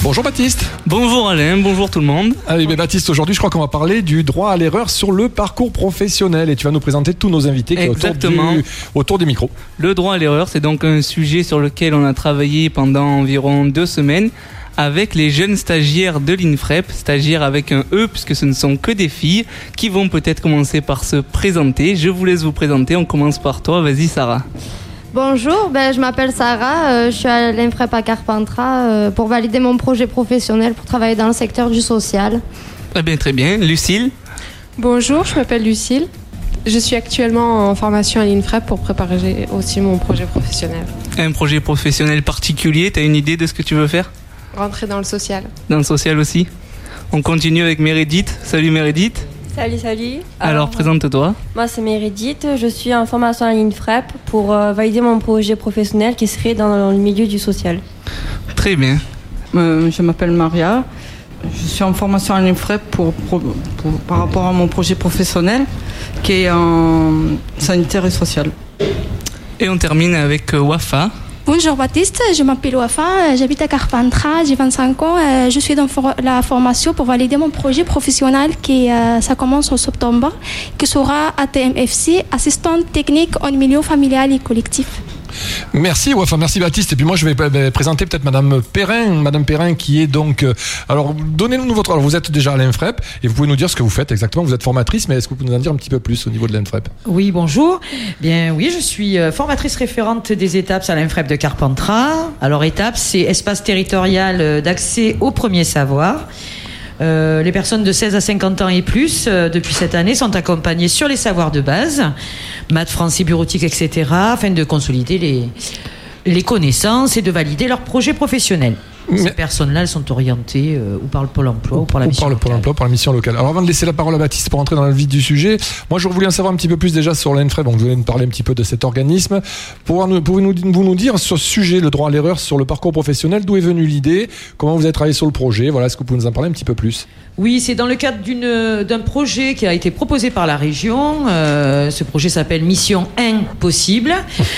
Bonjour Baptiste. Bonjour Alain, bonjour tout le monde. Allez, Baptiste, aujourd'hui je crois qu'on va parler du droit à l'erreur sur le parcours professionnel et tu vas nous présenter tous nos invités qui sont autour du micro. Le droit à l'erreur, c'est donc un sujet sur lequel on a travaillé pendant environ 2 semaines avec les jeunes stagiaires de l'INFREP, stagiaires avec un E puisque ce ne sont que des filles qui vont peut-être commencer par se présenter. Je vous laisse vous présenter, on commence par toi, vas-y Sarah. Bonjour, je m'appelle Sarah, je suis à l'INFREP à Carpentras pour valider mon projet professionnel pour travailler dans le secteur du social. Eh bien, très bien. Lucille. Bonjour, je m'appelle Lucille. Je suis actuellement en formation à l'INFREP pour préparer aussi mon projet professionnel. Un projet professionnel particulier, tu as une idée de ce que tu veux faire ? Rentrer dans le social. Dans le social aussi. On continue avec Meredith. Salut Meredith. Salut. Alors présente-toi. Moi c'est Meredith, je suis en formation à l'INFREP pour valider mon projet professionnel qui serait dans le milieu du social. Très bien. Je m'appelle Maria, je suis en formation à l'INFREP par rapport à mon projet professionnel qui est en sanitaire et social. Et on termine avec Wafa. Bonjour Baptiste, je m'appelle Wafa, j'habite à Carpentras, j'ai 25 ans, je suis dans la formation pour valider mon projet professionnel ça commence en septembre, qui sera ATMFC, assistante technique en milieu familial et collectif. Merci Wafa, merci Baptiste. Et puis moi je vais présenter peut-être Madame Perrin qui est donc... alors donnez-nous votre... Alors vous êtes déjà à l'INFREP et vous pouvez nous dire ce que vous faites exactement. Vous êtes formatrice, mais est-ce que vous pouvez nous en dire un petit peu plus au niveau de l'INFREP ? Oui, bonjour. Bien oui, je suis formatrice référente des ETAPS à l'INFREP de Carpentras. Alors ETAPS, c'est espace territorial d'accès au premier savoir. Les personnes de 16 à 50 ans et plus, depuis cette année, sont accompagnées sur les savoirs de base, maths, français, bureautique, etc., afin de consolider les connaissances et de valider leur projet professionnel. Ces personnes-là, elles sont orientées ou par le Pôle emploi ou par la mission locale. Pôle emploi, par la mission locale. Alors avant de laisser la parole à Baptiste pour entrer dans le vif du sujet, moi je voulais en savoir un petit peu plus déjà sur l'INFREP, donc je voulais nous parler un petit peu de cet organisme. Pouvez-vous nous dire sur ce sujet, le droit à l'erreur sur le parcours professionnel, d'où est venue l'idée, comment vous avez travaillé sur le projet, voilà, est-ce que vous pouvez nous en parler un petit peu plus ? Oui, c'est dans le cadre d'un projet qui a été proposé par la région. Ce projet s'appelle Mission Impossible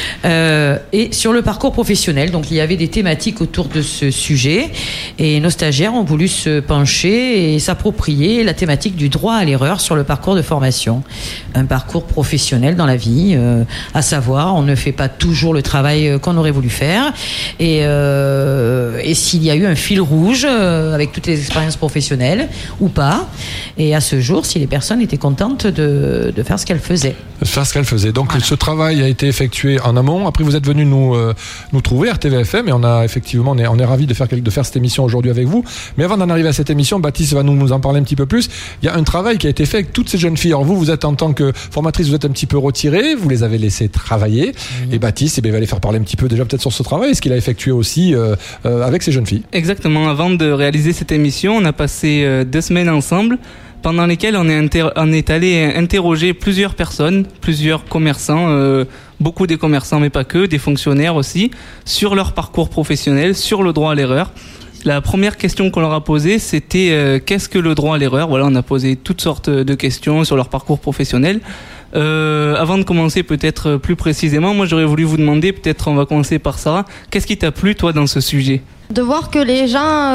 et sur le parcours professionnel. Donc il y avait des thématiques autour de ce sujet et nos stagiaires ont voulu se pencher et s'approprier la thématique du droit à l'erreur sur le parcours de formation. Un parcours professionnel dans la vie, à savoir on ne fait pas toujours le travail qu'on aurait voulu faire et s'il y a eu un fil rouge avec toutes les expériences professionnelles ou pas, et à ce jour, si les personnes étaient contentes de faire ce qu'elles faisaient. Donc voilà. Ce travail a été effectué en amont. Après, vous êtes venu nous trouver, RTVFM, et on est ravis de faire cette émission aujourd'hui avec vous. Mais avant d'en arriver à cette émission, Baptiste va nous en parler un petit peu plus. Il y a un travail qui a été fait avec toutes ces jeunes filles. Alors vous êtes en tant que formatrice, vous êtes un petit peu retirée, vous les avez laissées travailler. Oui. Et Baptiste, va les faire parler un petit peu déjà peut-être sur ce travail, ce qu'il a effectué aussi avec ces jeunes filles. Exactement. Avant de réaliser cette émission, on a passé 2 semaines ensemble, pendant lesquelles on est allé interroger plusieurs personnes, plusieurs commerçants, beaucoup des commerçants mais pas que, des fonctionnaires aussi, sur leur parcours professionnel, sur le droit à l'erreur. La première question qu'on leur a posée, c'était qu'est-ce que le droit à l'erreur ? Voilà, on a posé toutes sortes de questions sur leur parcours professionnel. Avant de commencer peut-être plus précisément, moi j'aurais voulu vous demander, peut-être on va commencer par Sarah, qu'est-ce qui t'a plu toi dans ce sujet ? De voir que les gens,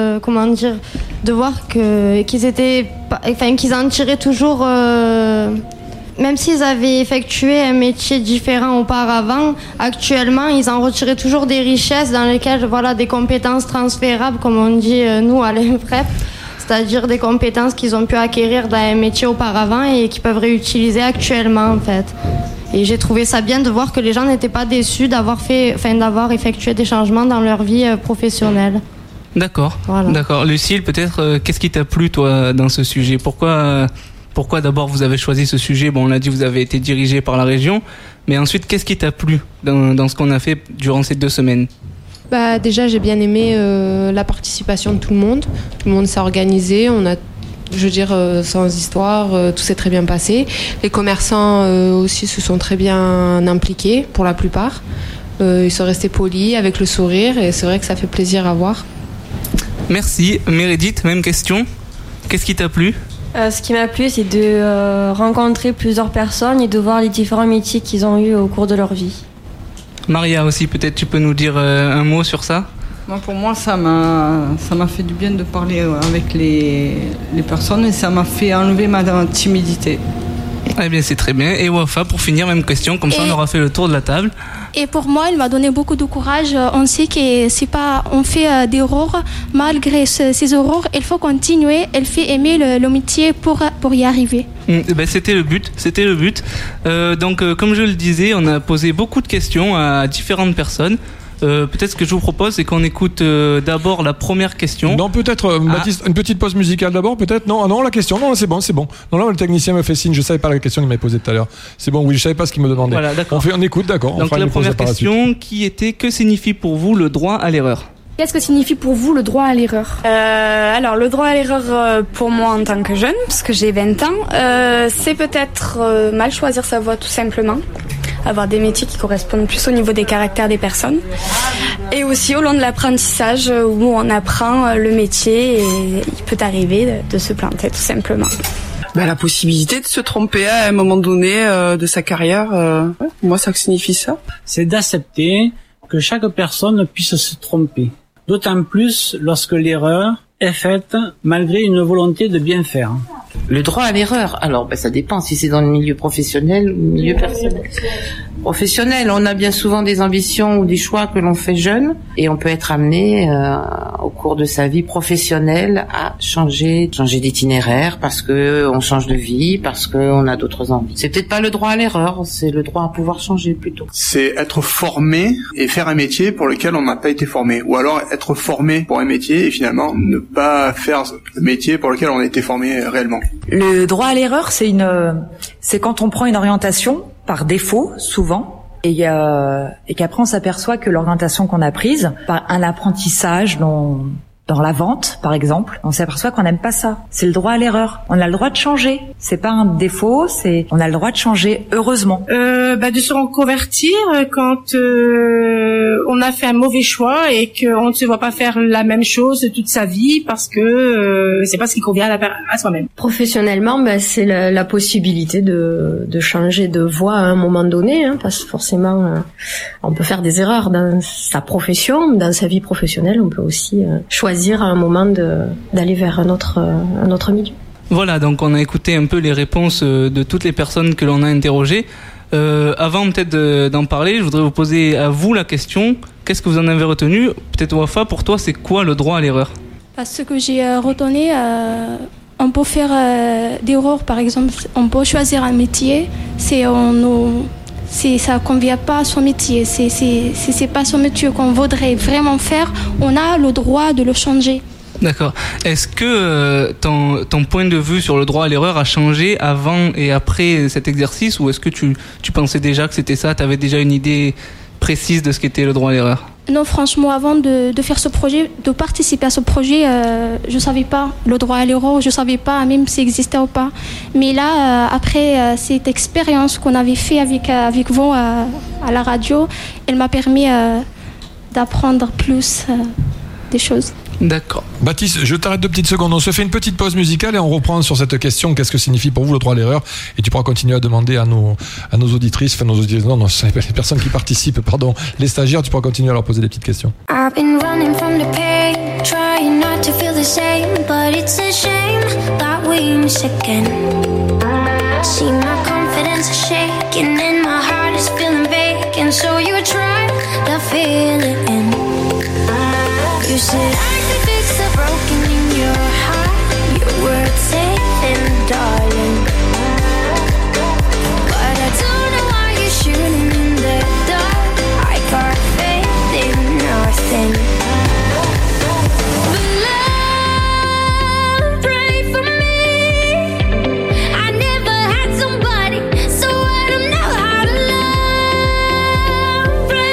de voir qu'ils en tiraient toujours, même s'ils avaient effectué un métier différent auparavant, actuellement ils en retiraient toujours des richesses dans lesquelles, des compétences transférables, comme on dit nous à l'INFREP. C'est-à-dire des compétences qu'ils ont pu acquérir dans un métier auparavant et qu'ils peuvent réutiliser actuellement en fait. Et j'ai trouvé ça bien de voir que les gens n'étaient pas déçus d'avoir effectué des changements dans leur vie professionnelle. D'accord. Voilà. D'accord. Lucille, peut-être, qu'est-ce qui t'a plu toi dans ce sujet ? Pourquoi d'abord vous avez choisi ce sujet ? Bon, on l'a dit, vous avez été dirigé par la région, mais ensuite, qu'est-ce qui t'a plu dans ce qu'on a fait durant ces 2 semaines ? Déjà, j'ai bien aimé la participation de tout le monde. Tout le monde s'est organisé. On a, sans histoire, tout s'est très bien passé. Les commerçants aussi se sont très bien impliqués pour la plupart. Ils sont restés polis, avec le sourire, et c'est vrai que ça fait plaisir à voir. Merci. Meredith, même question. Qu'est-ce qui t'a plu ? Ce qui m'a plu, c'est de rencontrer plusieurs personnes et de voir les différents métiers qu'ils ont eus au cours de leur vie. Maria aussi, peut-être tu peux nous dire un mot sur ça ? Pour moi, ça m'a fait du bien de parler avec les personnes et ça m'a fait enlever ma timidité. Eh bien, c'est très bien. Et Wafa, pour finir, même question, comme ça on aura fait le tour de la table. Et pour moi, il m'a donné beaucoup de courage. On sait que c'est pas, on fait des erreurs. Malgré ces erreurs, il faut continuer. Elle fait aimer le métier pour y arriver. C'était le but. Donc, comme je le disais, on a posé beaucoup de questions à différentes personnes. Peut-être ce que je vous propose, c'est qu'on écoute d'abord la première question. Non, peut-être, Baptiste, une petite pause musicale d'abord, peut-être. Non, la question. Non, c'est bon. Non, là, le technicien me fait signe. Je savais pas la question qu'il m'avait posée tout à l'heure. C'est bon, oui, je savais pas ce qu'il me demandait. Voilà, d'accord. On écoute, d'accord. Donc, la première question qui était: que signifie pour vous le droit à l'erreur? Qu'est-ce que signifie pour vous le droit à l'erreur? Alors, le droit à l'erreur, pour moi en tant que jeune, parce que j'ai 20 ans, c'est peut-être mal choisir sa voie tout simplement. Avoir des métiers qui correspondent plus au niveau des caractères des personnes. Et aussi au long de l'apprentissage où on apprend le métier et il peut arriver de se planter tout simplement. La possibilité de se tromper à un moment donné de sa carrière, moi ça signifie ça. C'est d'accepter que chaque personne puisse se tromper. D'autant plus lorsque l'erreur est faite malgré une volonté de bien faire. Le droit à l'erreur, alors ça dépend si c'est dans le milieu professionnel ou le milieu personnel. Professionnel, on a bien souvent des ambitions ou des choix que l'on fait jeune et on peut être amené au cours de sa vie professionnelle à changer d'itinéraire parce que on change de vie, parce que on a d'autres envies. C'est peut-être pas le droit à l'erreur, c'est le droit à pouvoir changer plutôt. C'est être formé et faire un métier pour lequel on n'a pas été formé, ou alors être formé pour un métier et finalement ne pas faire le métier pour lequel on a été formé réellement. Le droit à l'erreur, c'est quand on prend une orientation par défaut, souvent, et qu'après on s'aperçoit que l'orientation qu'on a prise, par un apprentissage dans la vente, par exemple, on s'aperçoit qu'on n'aime pas ça. C'est le droit à l'erreur. On a le droit de changer. C'est pas un défaut, on a le droit de changer, heureusement. De se reconvertir quand on a fait un mauvais choix et qu'on ne se voit pas faire la même chose toute sa vie parce que c'est pas ce qui convient à soi-même. Professionnellement, c'est la possibilité de changer de voie à un moment donné, parce que forcément, on peut faire des erreurs dans sa profession, dans sa vie professionnelle. On peut aussi choisir à un moment d'aller vers un autre milieu. Voilà, donc on a écouté un peu les réponses de toutes les personnes que l'on a interrogées. Avant peut-être d'en parler, je voudrais vous poser à vous la question. Qu'est-ce que vous en avez retenu? Peut-être Wafa, pour toi, c'est quoi le droit à l'erreur? Parce que j'ai retenu, on peut faire des erreurs, par exemple, on peut choisir un métier, si ça ne convient pas à son métier, si c'est pas son métier qu'on voudrait vraiment faire, on a le droit de le changer. D'accord. Est-ce que ton point de vue sur le droit à l'erreur a changé avant et après cet exercice, ou est-ce que tu pensais déjà que c'était ça, tu avais déjà une idée précise de ce qu'était le droit à l'erreur? Non, franchement, avant de faire ce projet, de participer à ce projet, je ne savais pas le droit à l'erreur, je ne savais pas même s'il existait ou pas. Mais là, après cette expérience qu'on avait fait avec vous à la radio, elle m'a permis d'apprendre plus des choses. D'accord. Baptiste, je t'arrête 2 petites secondes. On se fait une petite pause musicale et on reprend sur cette question. Qu'est-ce que signifie pour vous le droit à l'erreur? Et tu pourras continuer à demander à nos auditrices, non, c'est les personnes qui participent, pardon, les stagiaires, tu pourras continuer à leur poser des petites questions. I've been running from the pain, trying not to feel the same, but it's a shame that we miss again. See my confidence is shaking and my heart is feeling vacant, so you try to fill it in. You said I could fix the broken in your heart. Your words safe and darling, but I don't know why you're shooting in the dark. I got faith in nothing. Friend.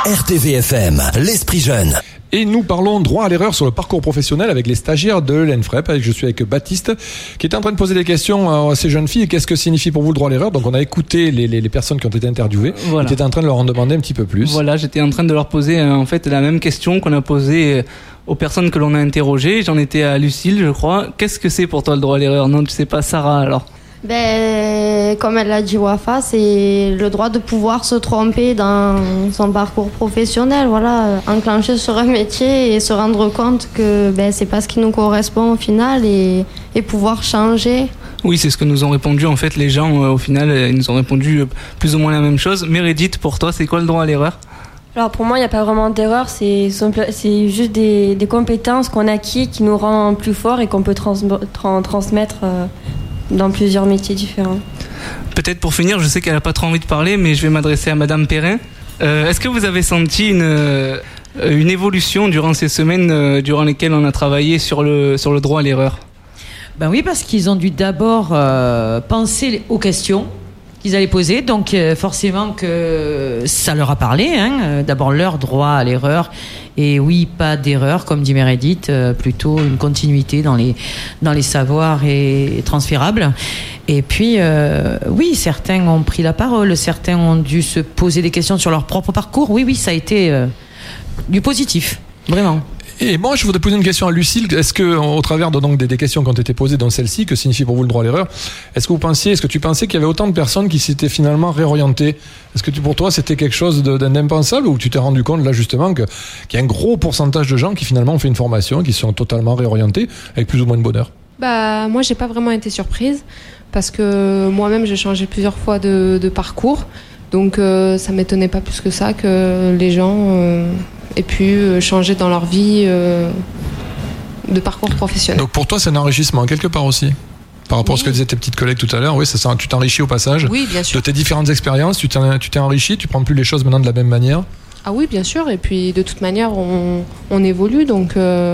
RTVFM, l'esprit jeune. Et nous parlons droit à l'erreur sur le parcours professionnel avec les stagiaires de l'ENFREP. Je suis avec Baptiste qui est en train de poser des questions à ces jeunes filles. Qu'est-ce que signifie pour vous le droit à l'erreur? Donc on a écouté les personnes qui ont été interviewées. Voilà. Tu étais en train de leur en demander un petit peu plus. Voilà, j'étais en train de leur poser en fait la même question qu'on a posée aux personnes que l'on a interrogées. J'en étais à Lucille, je crois. Qu'est-ce que c'est pour toi le droit à l'erreur? Non, tu sais pas, Sarah, alors? Comme elle l'a dit Wafa, c'est le droit de pouvoir se tromper dans son parcours professionnel, voilà, enclencher sur un métier et se rendre compte que c'est pas ce qui nous correspond au final et pouvoir changer. Oui, c'est ce que nous ont répondu en fait les gens. Au final, ils nous ont répondu plus ou moins la même chose. Meredith, pour toi, c'est quoi le droit à l'erreur? Alors pour moi, il n'y a pas vraiment d'erreur, c'est juste des compétences qu'on acquiert qui nous rendent plus forts et qu'on peut transmettre dans plusieurs métiers différents. Peut-être pour finir, je sais qu'elle n'a pas trop envie de parler, mais je vais m'adresser à Madame Perrin. Est-ce que vous avez senti une évolution durant ces semaines durant lesquelles on a travaillé sur le droit à l'erreur? Ben oui, parce qu'ils ont dû d'abord penser aux questions qu'ils allaient poser, donc forcément que ça leur a parlé, hein. D'abord leur droit à l'erreur, et oui, pas d'erreur, comme dit Meredith, plutôt une continuité dans les savoirs et transférables. Et puis, oui, certains ont pris la parole, certains ont dû se poser des questions sur leur propre parcours. Oui, ça a été du positif, vraiment. Et moi, je voudrais poser une question à Lucille. Est-ce que, au travers des questions qui ont été posées dans celle-ci, que signifie pour vous le droit à l'erreur, est-ce que tu pensais qu'il y avait autant de personnes qui s'étaient finalement réorientées? Est-ce que pour toi, c'était quelque chose d'impensable, ou tu t'es rendu compte, là, justement, qu'il y a un gros pourcentage de gens qui finalement ont fait une formation, qui sont totalement réorientés, avec plus ou moins de bonheur? Moi, j'ai pas vraiment été surprise, parce que moi-même, j'ai changé plusieurs fois de parcours. Donc, ça m'étonnait pas plus que ça que les gens aient pu changer dans leur vie de parcours professionnel. Donc, pour toi, c'est un enrichissement, quelque part aussi, par rapport à ce que disaient tes petites collègues tout à l'heure. Oui, c'est ça, tu t'enrichis au passage. Oui, bien sûr. De tes différentes expériences, tu t'es enrichi, tu prends plus les choses maintenant de la même manière. Ah oui, bien sûr. Et puis, de toute manière, on évolue, donc...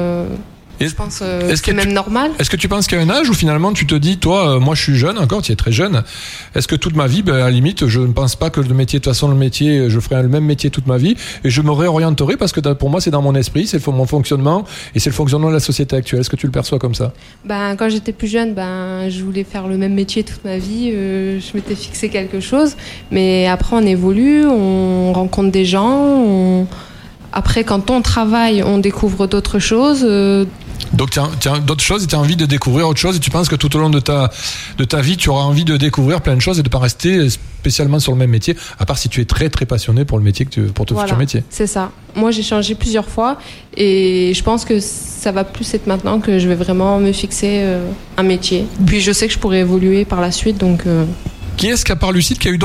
je pense que c'est même normal. Est-ce que tu penses qu'il y a un âge où finalement tu te dis, toi, moi je suis jeune encore, tu es très jeune, est-ce que toute ma vie, à la limite, je ne pense pas que le métier, de toute façon je ferai le même métier toute ma vie et je me réorienterai parce que pour moi c'est dans mon esprit, c'est mon fonctionnement et c'est le fonctionnement de la société actuelle. Est-ce que tu le perçois comme ça? Quand j'étais plus jeune, je voulais faire le même métier toute ma vie, je m'étais fixé quelque chose, mais après on évolue, on rencontre des gens, après quand on travaille, on découvre d'autres choses. Donc tu as d'autres choses et tu as envie de découvrir autre chose et tu penses que tout au long de ta vie tu auras envie de découvrir plein de choses et de pas rester spécialement sur le même métier, à part si tu es très très passionné pour le métier pour ton futur métier. C'est ça. Moi j'ai changé plusieurs fois et je pense que ça va plus être maintenant que je vais vraiment me fixer un métier. Puis je sais que je pourrais évoluer par la suite, donc... Qui est-ce qu'à part Lucide qui a eu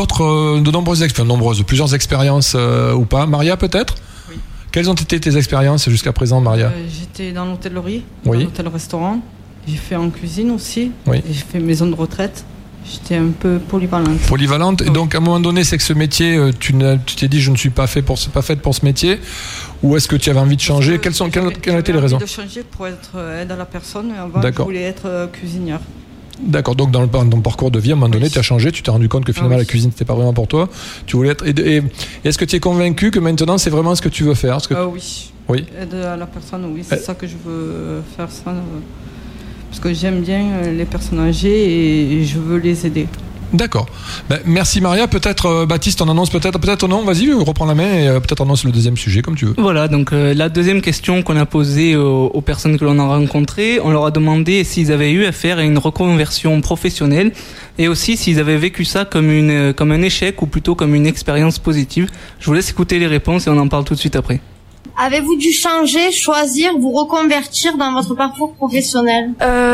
plusieurs expériences ou pas? Maria peut-être? Quelles ont été tes expériences jusqu'à présent, Maria? J'étais dans l'hôtellerie, dans l'hôtel-restaurant. J'ai fait en cuisine aussi. Oui. J'ai fait maison de retraite. J'étais un peu polyvalente. Polyvalente. Et donc, à un moment donné, c'est que ce métier, tu t'es dit, je ne suis pas faite pour ce métier, ou est-ce que tu avais envie de changer? Quelles ont été les raisons? J'ai envie de changer pour être aide à la personne. Avant, je voulais être cuisinière. D'accord, donc dans ton parcours de vie, à un moment donné, tu as changé, tu t'es rendu compte que finalement la cuisine c'était pas vraiment pour toi. Tu voulais être. Et est-ce que tu es convaincu que maintenant c'est vraiment ce que tu veux faire? Oui. Oui. Aide à la personne, oui, c'est ça que je veux faire, ça. Parce que j'aime bien les personnes âgées et je veux les aider. D'accord. Merci Maria. Peut-être Baptiste, on annonce peut-être non. Vas-y, reprends la main et peut-être annonce le deuxième sujet comme tu veux. Voilà. Donc la deuxième question qu'on a posée aux personnes que l'on a rencontrées, on leur a demandé s'ils avaient eu à faire une reconversion professionnelle et aussi s'ils avaient vécu ça comme un échec ou plutôt comme une expérience positive. Je vous laisse écouter les réponses et on en parle tout de suite après. Avez-vous dû changer, choisir, vous reconvertir dans votre parcours professionnel?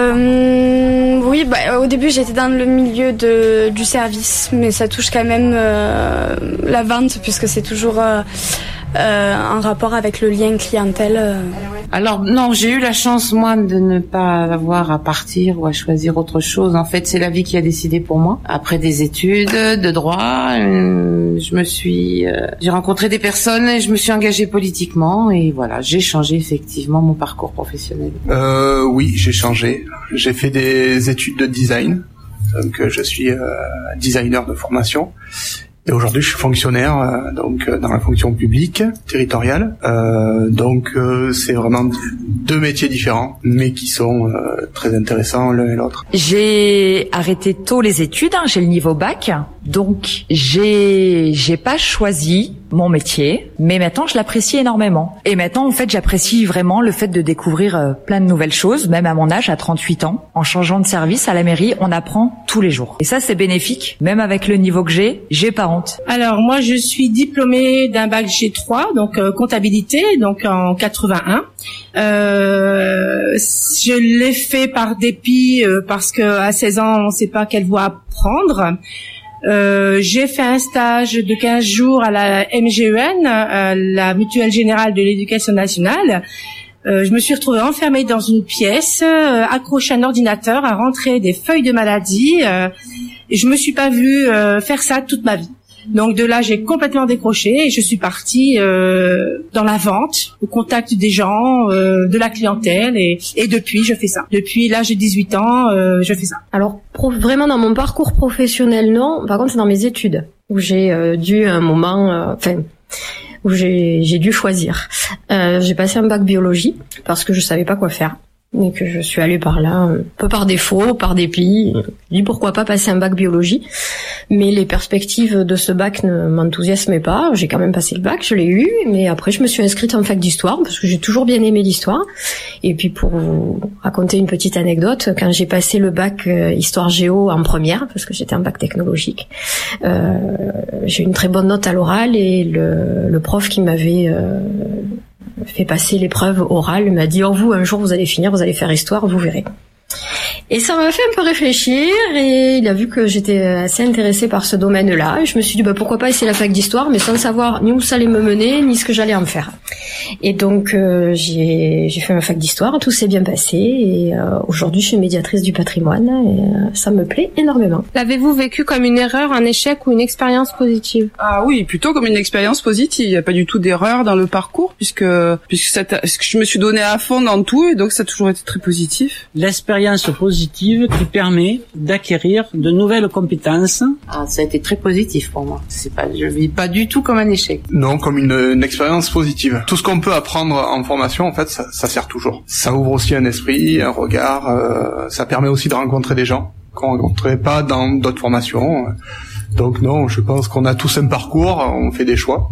Oui, au début j'étais dans le milieu du service, mais ça touche quand même la vente puisque c'est toujours en rapport avec le lien clientèle. Alors non, j'ai eu la chance moi de ne pas avoir à partir ou à choisir autre chose. En fait, c'est la vie qui a décidé pour moi. Après des études de droit, j'ai rencontré des personnes et je me suis engagée politiquement et voilà, j'ai changé effectivement mon parcours professionnel. Oui, j'ai changé. J'ai fait des études de design. Donc je suis designer de formation. Et aujourd'hui, je suis fonctionnaire donc dans la fonction publique territoriale. C'est vraiment deux métiers différents, mais qui sont très intéressants l'un et l'autre. J'ai arrêté tôt les études, j'ai le niveau bac, donc j'ai pas choisi mon métier, mais maintenant je l'apprécie énormément. Et maintenant, en fait, j'apprécie vraiment le fait de découvrir plein de nouvelles choses, même à mon âge, à 38 ans. En changeant de service à la mairie, on apprend tous les jours. Et ça, c'est bénéfique. Même avec le niveau que j'ai pas honte. Alors, moi, je suis diplômée d'un bac G3, donc comptabilité, donc en 81. Je l'ai fait par dépit, parce que à 16 ans, on ne sait pas quelle voie prendre. J'ai fait un stage de 15 jours à la MGEN, la Mutuelle Générale de l'Éducation Nationale. Je me suis retrouvée enfermée dans une pièce, accrochée à un ordinateur, à rentrer des feuilles de maladie. Et je me suis pas vue faire ça toute ma vie. Donc de là, j'ai complètement décroché et je suis partie dans la vente, au contact des gens, de la clientèle et depuis, je fais ça. Depuis l'âge de 18 ans, je fais ça. Alors, vraiment dans mon parcours professionnel, non. Par contre, c'est dans mes études où j'ai dû à un moment... où j'ai dû choisir. J'ai passé un bac biologie parce que je savais pas quoi faire. Et que je suis allée par là, un peu par défaut, par dépit. Je dis pourquoi pas passer un bac biologie. Mais les perspectives de ce bac ne m'enthousiasmaient pas. J'ai quand même passé le bac, je l'ai eu. Mais après, je me suis inscrite en fac d'histoire parce que j'ai toujours bien aimé l'histoire. Et puis pour vous raconter une petite anecdote, quand j'ai passé le bac histoire géo en première, parce que j'étais en bac technologique, j'ai eu une très bonne note à l'oral et le prof qui m'avait fait passer l'épreuve orale m'a dit vous un jour vous allez finir, vous allez faire histoire, vous verrez. Et ça m'a fait un peu réfléchir et il a vu que j'étais assez intéressée par ce domaine-là et je me suis dit pourquoi pas essayer la fac d'histoire mais sans savoir ni où ça allait me mener ni ce que j'allais en faire. Et donc j'ai fait ma fac d'histoire, tout s'est bien passé et aujourd'hui je suis médiatrice du patrimoine et ça me plaît énormément. L'avez-vous vécu comme une erreur, un échec ou une expérience positive? Ah oui, plutôt comme une expérience positive. Il n'y a pas du tout d'erreur dans le parcours puisque je me suis donné à fond dans tout et donc ça a toujours été très positif. L'expérience positive qui permet d'acquérir de nouvelles compétences. Ah, ça a été très positif pour moi. Je vis pas du tout comme un échec. Non, comme une expérience positive. Tout ce qu'on peut apprendre en formation, en fait, ça sert toujours. Ça ouvre aussi un esprit, un regard. Ça permet aussi de rencontrer des gens qu'on ne rencontrait pas dans d'autres formations. Donc non, je pense qu'on a tous un parcours, on fait des choix.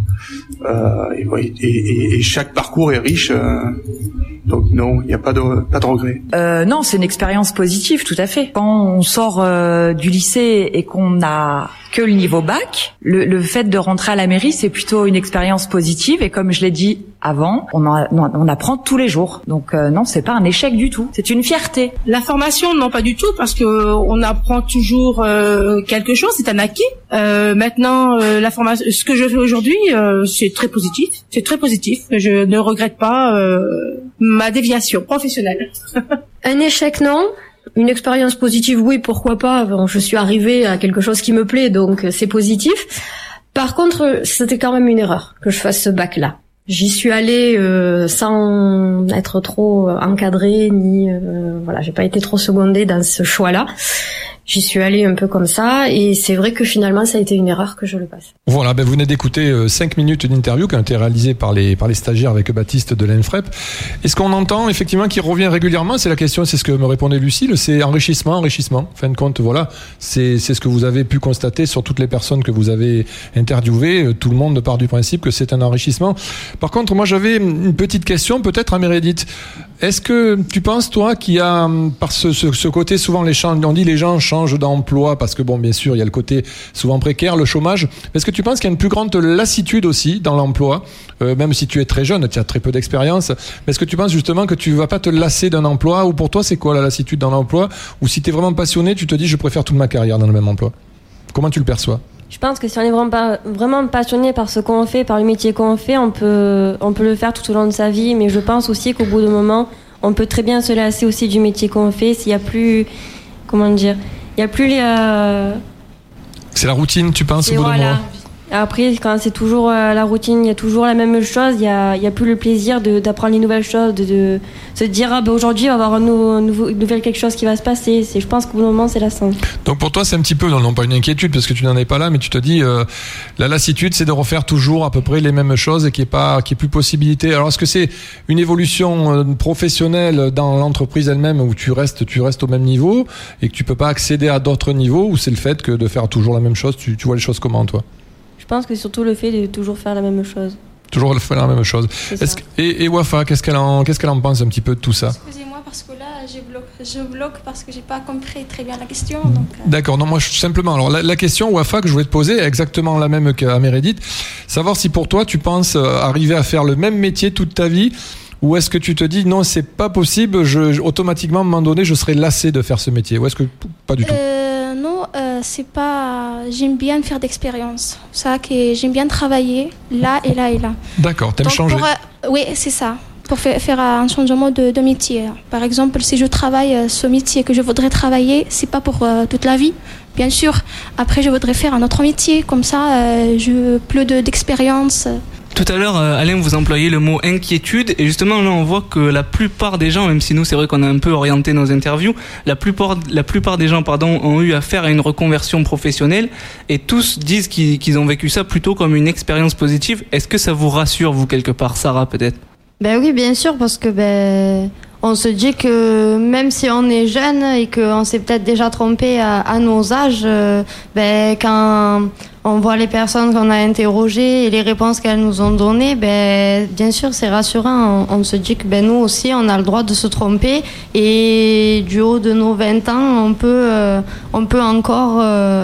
Et chaque parcours est riche. Donc non, il n'y a pas de regret. Non, c'est une expérience positive, tout à fait. Quand on sort du lycée et qu'on n'a que le niveau bac, le fait de rentrer à la mairie, c'est plutôt une expérience positive. Et comme je l'ai dit avant, on apprend tous les jours. Donc non, c'est pas un échec du tout. C'est une fierté. La formation, non, pas du tout, parce que on apprend toujours quelque chose. C'est un acquis. Maintenant, la formation, ce que je fais aujourd'hui, c'est très positif. C'est très positif. Je ne regrette pas ma déviation professionnelle. Un échec, non. Une expérience positive, oui, pourquoi pas. Bon, je suis arrivée à quelque chose qui me plaît, donc c'est positif. Par contre, c'était quand même une erreur que je fasse ce bac-là. J'y suis allée sans être trop encadrée, ni voilà, j'ai pas été trop secondée dans ce choix-là. J'y suis allée un peu comme ça et c'est vrai que finalement ça a été une erreur que je le passe. Voilà, vous venez d'écouter 5 minutes d'interview qui a été réalisée par les stagiaires avec Baptiste de l'ENFREP. Et ce qu'on entend effectivement qui revient régulièrement, c'est la question, c'est ce que me répondait Lucille, c'est enrichissement. En fin de compte, voilà, c'est ce que vous avez pu constater sur toutes les personnes que vous avez interviewées. Tout le monde part du principe que c'est un enrichissement. Par contre, moi j'avais une petite question peut-être à Meredith. Est-ce que tu penses, toi, qu'il y a, par ce côté, souvent on dit les gens changent d'emploi parce que bon, bien sûr, il y a le côté souvent précaire, le chômage. Est-ce que tu penses qu'il y a une plus grande lassitude aussi dans l'emploi, même si tu es très jeune, tu as très peu d'expérience. Mais est-ce que tu penses justement que tu vas pas te lasser d'un emploi, ou pour toi c'est quoi la lassitude dans l'emploi, ou si tu es vraiment passionné, tu te dis je préfère toute ma carrière dans le même emploi? Comment tu le perçois? Je pense que si on est vraiment passionné par ce qu'on fait, par le métier qu'on fait, on peut le faire tout au long de sa vie. Mais je pense aussi qu'au bout d'un moment, on peut très bien se lasser aussi du métier qu'on fait s'il y a plus, il y a plus les. C'est la routine, tu penses, au bout d'un moment. Et après, quand c'est toujours la routine, il y a toujours la même chose, il y a plus le plaisir d'apprendre les nouvelles choses, de se dire aujourd'hui il va y avoir nouvelle quelque chose qui va se passer. Je pense qu'au bout d'un moment c'est lassant. Donc pour toi c'est un petit peu, non pas une inquiétude parce que tu n'en es pas là, mais tu te dis la lassitude c'est de refaire toujours à peu près les mêmes choses et qu'il n'y ait plus possibilité. Alors est-ce que c'est une évolution professionnelle dans l'entreprise elle-même où tu restes au même niveau et que tu peux pas accéder à d'autres niveaux, ou c'est le fait que de faire toujours la même chose, tu vois les choses comment toi? Je pense que c'est surtout le fait de toujours faire la même chose. Toujours faire la même chose. Et Wafa, qu'est-ce qu'elle en pense un petit peu de tout ça? Excusez-moi parce que là je bloque parce que j'ai pas compris très bien la question. Donc, D'accord, non moi simplement. Alors la question Wafa que je voulais te poser est exactement la même qu'à Meredith. Savoir si pour toi tu penses arriver à faire le même métier toute ta vie, ou est-ce que tu te dis non c'est pas possible, automatiquement à un moment donné je serai lassé de faire ce métier, ou est-ce que pas du tout? Non, c'est pas. J'aime bien faire d'expérience. Ça que j'aime bien travailler là et là et là. D'accord, t'aimes changer. Oui, c'est ça. Pour faire un changement de métier. Par exemple, si je travaille ce métier que je voudrais travailler, c'est pas pour toute la vie. Bien sûr. Après, je voudrais faire un autre métier. Comme ça, je plus d'expérience. Tout à l'heure, Alain, vous employez le mot inquiétude, et justement là on voit que la plupart des gens, même si nous c'est vrai qu'on a un peu orienté nos interviews, la plupart des gens ont eu affaire à une reconversion professionnelle, et tous disent qu'ils ont vécu ça plutôt comme une expérience positive. Est-ce que ça vous rassure, vous, quelque part, Sarah, peut-être? Ben oui, bien sûr, parce que on se dit que même si on est jeune et qu'on s'est peut-être déjà trompé à nos âges, quand on voit les personnes qu'on a interrogées et les réponses qu'elles nous ont données, bien sûr c'est rassurant. On se dit que nous aussi on a le droit de se tromper, et du haut de nos 20 ans on peut encore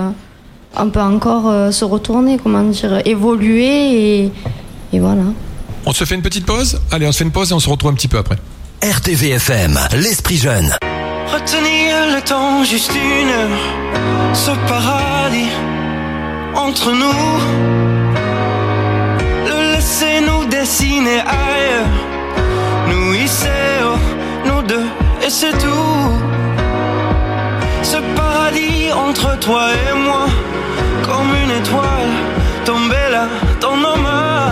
se retourner, évoluer et voilà. On se fait une petite pause? Allez, on se fait une pause et on se retrouve un petit peu après. RTV FM, l'esprit jeune. Retenir le temps, juste une heure, ce paradis entre nous, le laisser nous dessiner ailleurs, nous ici, nous deux, et c'est tout. Ce paradis entre toi et moi, comme une étoile tombée là dans nos mains.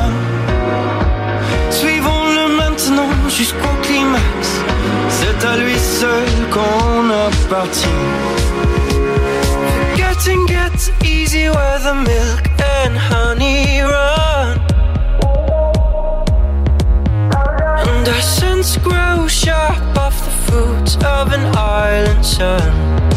Suivons-le maintenant jusqu'au climax, c'est à lui seul qu'on appartient. Getting gets easy where the milk and honey run, and our sense grow sharp off the fruits of an island sun.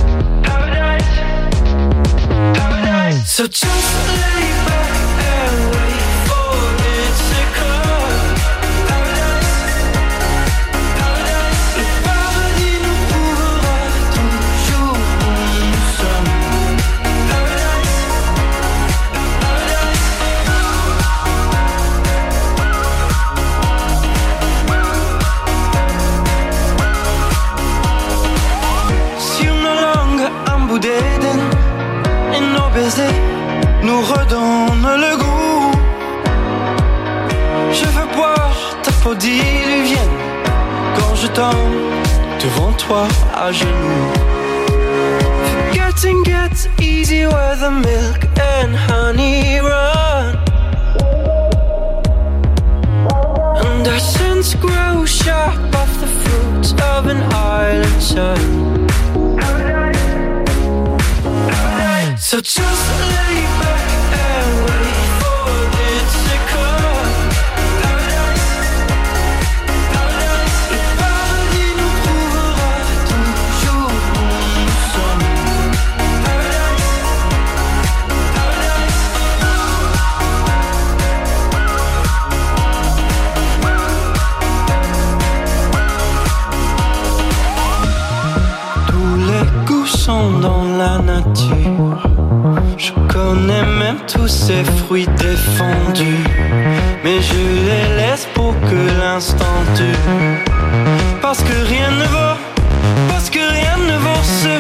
So just lay back and wait for it to come. Le paradis nous prouvera toujours où nous sommes. Sur nos langues un bout d'Éden, et nos baisers nous redonnent le goût. Je veux boire ta peau diluvienne quand je tombe devant toi à genoux. Forgetting gets easy where the milk and honey run, and our sense grow sharp off the fruits of an island sun. So just lay back and wait for it to come. Le paradis nous prouvera toujours où nous sommes. Tous les goûts sont dans la nature. Je connais même tous ces fruits défendus, mais je les laisse pour que l'instant dure. Parce que rien ne vaut, parce que rien ne vaut ce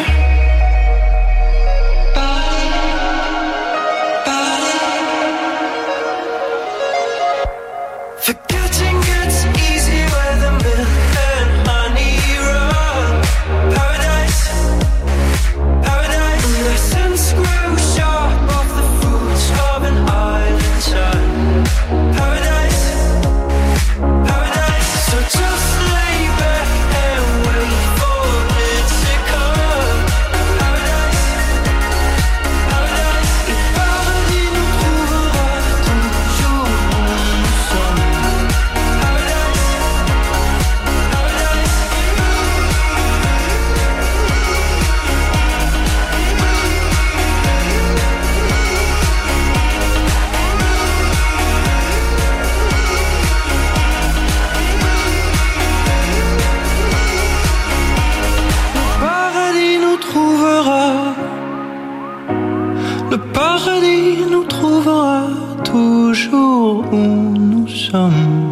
Forgetting gets easy where the milk and honey run. Paradise, paradise, and the sense grows sharp off the fruits of an island. trouvera toujours où nous sommes.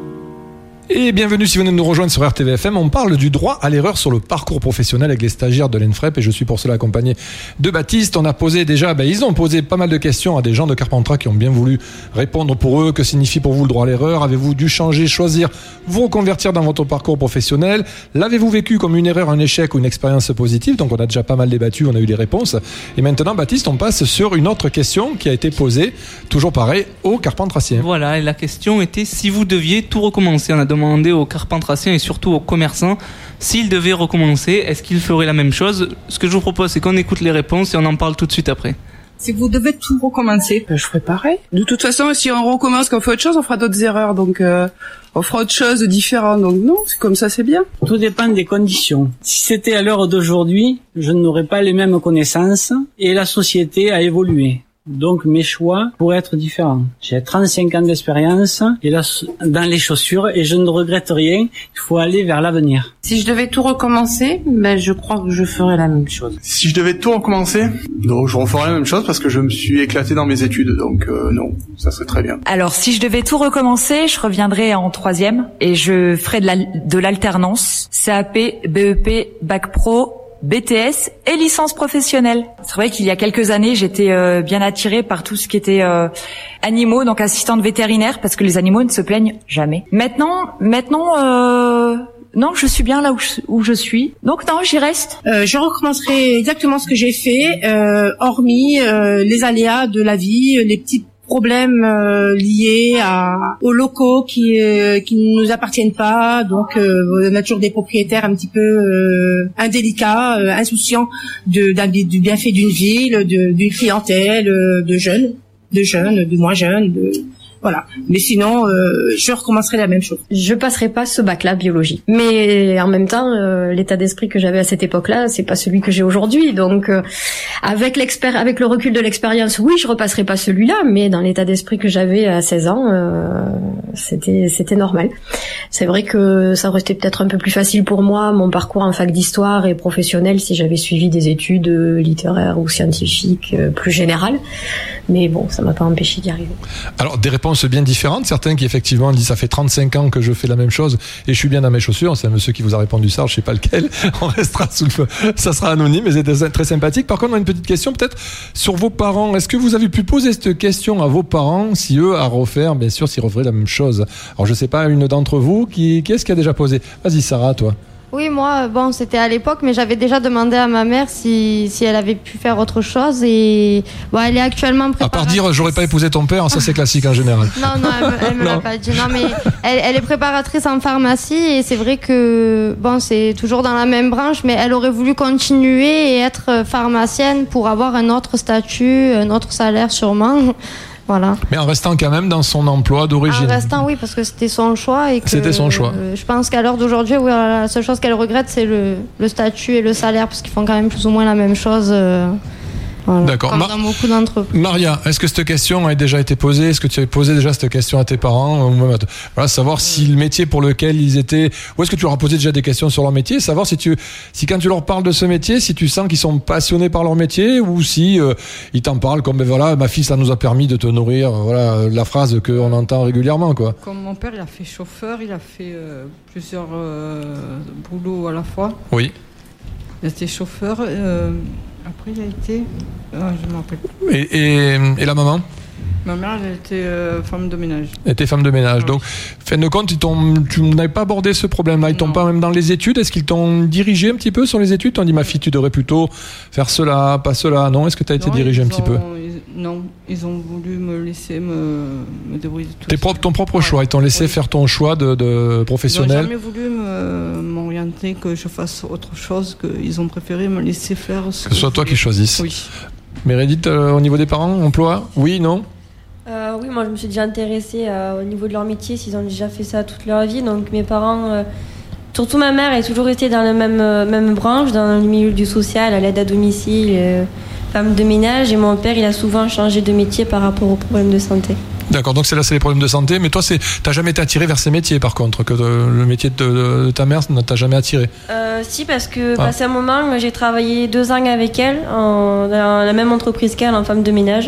Et bienvenue si vous venez de nous rejoindre sur RTVFM. On parle du droit à l'erreur sur le parcours professionnel avec les stagiaires de l'ENFREP et je suis pour cela accompagné de Baptiste. On a posé déjà, ils ont posé pas mal de questions à des gens de Carpentras qui ont bien voulu répondre pour eux. Que signifie pour vous le droit à l'erreur? Avez-vous dû changer, choisir, vous reconvertir dans votre parcours professionnel? L'avez-vous vécu comme une erreur, un échec ou une expérience positive? Donc on a déjà pas mal débattu, on a eu des réponses. Et maintenant Baptiste, on passe sur une autre question qui a été posée, toujours pareil, aux Carpentraciens. Voilà, et la question était si vous deviez tout recommencer. On a demandé aux Carpentraciens et surtout aux commerçants s'ils devaient recommencer, est-ce qu'ils feraient la même chose? Ce que je vous propose, c'est qu'on écoute les réponses et on en parle tout de suite après. Si vous devez tout recommencer, je ferai pareil. De toute façon, si on recommence, qu'on fait autre chose, on fera d'autres erreurs. Donc, on fera autre chose de différent. Donc non, c'est comme ça, c'est bien. Tout dépend des conditions. Si c'était à l'heure d'aujourd'hui, je n'aurais pas les mêmes connaissances et la société a évolué. Donc mes choix pourraient être différents. J'ai 35 ans d'expérience et là, dans les chaussures et je ne regrette rien. Il faut aller vers l'avenir. Si je devais tout recommencer, je crois que je ferais la même chose. Si je devais tout recommencer, non, je referais la même chose parce que je me suis éclaté dans mes études. Donc non, ça serait très bien. Alors si je devais tout recommencer, je reviendrais en 3e et je ferais de l'alternance, CAP, BEP, Bac Pro, BTS et licence professionnelle. C'est vrai qu'il y a quelques années, j'étais bien attirée par tout ce qui était animaux, donc assistante vétérinaire, parce que les animaux ne se plaignent jamais. Maintenant, non, je suis bien là où je suis. Donc non, j'y reste. Je recommencerai exactement ce que j'ai fait, hormis les aléas de la vie, les petits problèmes liés aux locaux qui ne nous appartiennent pas, donc on a toujours des propriétaires un petit peu indélicats, insouciants du bienfait d'une ville, d'une clientèle, de jeunes, de moins jeunes, voilà. Mais sinon, je recommencerai la même chose. Je passerai pas ce bac-là, biologie. Mais en même temps, l'état d'esprit que j'avais à cette époque-là, c'est pas celui que j'ai aujourd'hui. Donc, avec le recul de l'expérience, oui, je repasserai pas celui-là. Mais dans l'état d'esprit que j'avais à 16 ans, c'était normal. C'est vrai que ça aurait été peut-être un peu plus facile pour moi, mon parcours en fac d'histoire et professionnel, si j'avais suivi des études littéraires ou scientifiques plus générales. Mais bon, ça m'a pas empêché d'y arriver. Alors, des réponses bien différentes. Certains qui effectivement disent ça fait 35 ans que je fais la même chose et je suis bien dans mes chaussures. C'est un monsieur qui vous a répondu ça, je sais pas lequel. On restera sous le feu. Ça sera anonyme, mais c'était très sympathique. Par contre, on a une petite question peut-être sur vos parents. Est-ce que vous avez pu poser cette question à vos parents, si eux à refaire, bien sûr, s'ils referaient la même chose? Alors, je sais pas, une d'entre vous, qui est-ce qui a déjà posé? Vas-y, Sarah, toi. Oui, moi, c'était à l'époque, mais j'avais déjà demandé à ma mère si elle avait pu faire autre chose et elle est actuellement préparatrice. À part dire j'aurais pas épousé ton père, ça c'est classique en général. Non, elle me l'a pas dit. Non, mais elle est préparatrice en pharmacie et c'est vrai que c'est toujours dans la même branche, mais elle aurait voulu continuer et être pharmacienne pour avoir un autre statut, un autre salaire sûrement. Voilà. Mais en restant quand même dans son emploi d'origine. En restant, oui, parce que c'était son choix. C'était son choix. Je pense qu'à l'heure d'aujourd'hui, la seule chose qu'elle regrette, c'est le statut et le salaire, parce qu'ils font quand même plus ou moins la même chose. Voilà, d'accord. Comme dans beaucoup d'entreprises. Maria, est-ce que cette question a déjà été posée? Est-ce que tu avais posé déjà cette question à tes parents? Voilà, savoir si le métier pour lequel ils étaient, ou est-ce que tu leur as posé déjà des questions sur leur métier? Savoir si quand tu leur parles de ce métier, si tu sens qu'ils sont passionnés par leur métier ou si ils t'en parlent comme voilà, ma fille, ça nous a permis de te nourrir. Voilà, la phrase qu'on entend régulièrement, quoi. Comme mon père, il a fait chauffeur, il a fait plusieurs boulots à la fois. Oui. Il a été chauffeur. Après, il a été... je me rappelle. Et la maman? Ma mère, elle était femme de ménage. Elle était femme de ménage. Oui. Donc, fin de compte, tu n'avais pas abordé ce problème-là. Ils t'ont pas, même dans les études, est-ce qu'ils t'ont dirigé un petit peu sur les études? T'ont dit, ma fille, tu devrais plutôt faire cela, pas cela. Non, est-ce que tu as été dirigé un petit peu? Non, ils ont voulu me laisser me débrouiller de tout. Ton propre choix. Ils t'ont laissé faire ton choix de professionnel. Ils n'ont jamais voulu m'orienter, que je fasse autre chose. Ils ont préféré me laisser faire ce que ce soit toi qui choisisses. Oui. Meredith, au niveau des parents, emploi? Oui, non? Oui, moi je me suis déjà intéressée au niveau de leur métier, s'ils ont déjà fait ça toute leur vie. Donc mes parents, surtout ma mère, est toujours restée dans la même branche, dans le milieu du social, à l'aide à domicile, femme de ménage. Et mon père, il a souvent changé de métier par rapport aux problèmes de santé. D'accord, donc c'est les problèmes de santé. Mais toi, t'as jamais été attiré vers ces métiers, par contre, que le métier de ta mère ne t'a jamais attiré? Si, parce que passé un moment, j'ai travaillé 2 ans avec elle, dans la même entreprise qu'elle, en femme de ménage.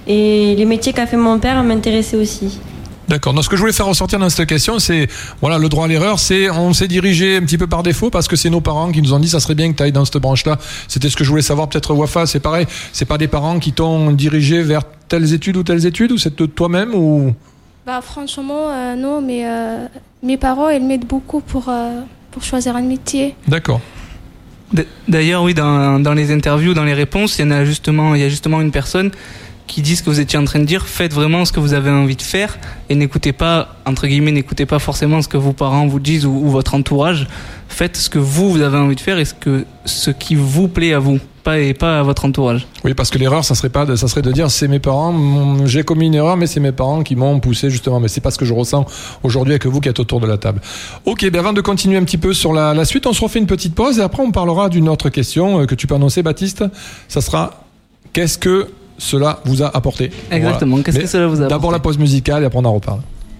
Et les métiers qu'a fait mon père m'intéressaient aussi. D'accord. Donc, ce que je voulais faire ressortir dans cette question, c'est, voilà, le droit à l'erreur, on s'est dirigé un petit peu par défaut parce que c'est nos parents qui nous ont dit ça serait bien que tu ailles dans cette branche-là. C'était ce que je voulais savoir. Peut-être Wafa, c'est pareil. C'est pas des parents qui t'ont dirigé vers telles études ou c'est de toi-même ou? Franchement, non, mais mes parents, ils m'aident beaucoup pour choisir un métier. D'accord. D'ailleurs, oui, dans les interviews, dans les réponses, il y a justement une personne qui dit ce que vous étiez en train de dire. Faites vraiment ce que vous avez envie de faire et n'écoutez pas forcément ce que vos parents vous disent ou votre entourage. Faites ce que vous avez envie de faire et ce qui vous plaît à vous, pas à votre entourage. Oui, parce que l'erreur, ça serait de dire c'est mes parents, j'ai commis une erreur, mais c'est mes parents qui m'ont poussé justement. Mais c'est pas ce que je ressens aujourd'hui avec vous qui êtes autour de la table. Ok, bien avant de continuer un petit peu sur la suite, on se refait une petite pause et après on parlera d'une autre question que tu peux annoncer, Baptiste. Ça sera qu'est-ce que cela vous a apporté? Exactement, voilà. Qu'est-ce que cela vous a apporté? D'abord la pause musicale et après on en reparle.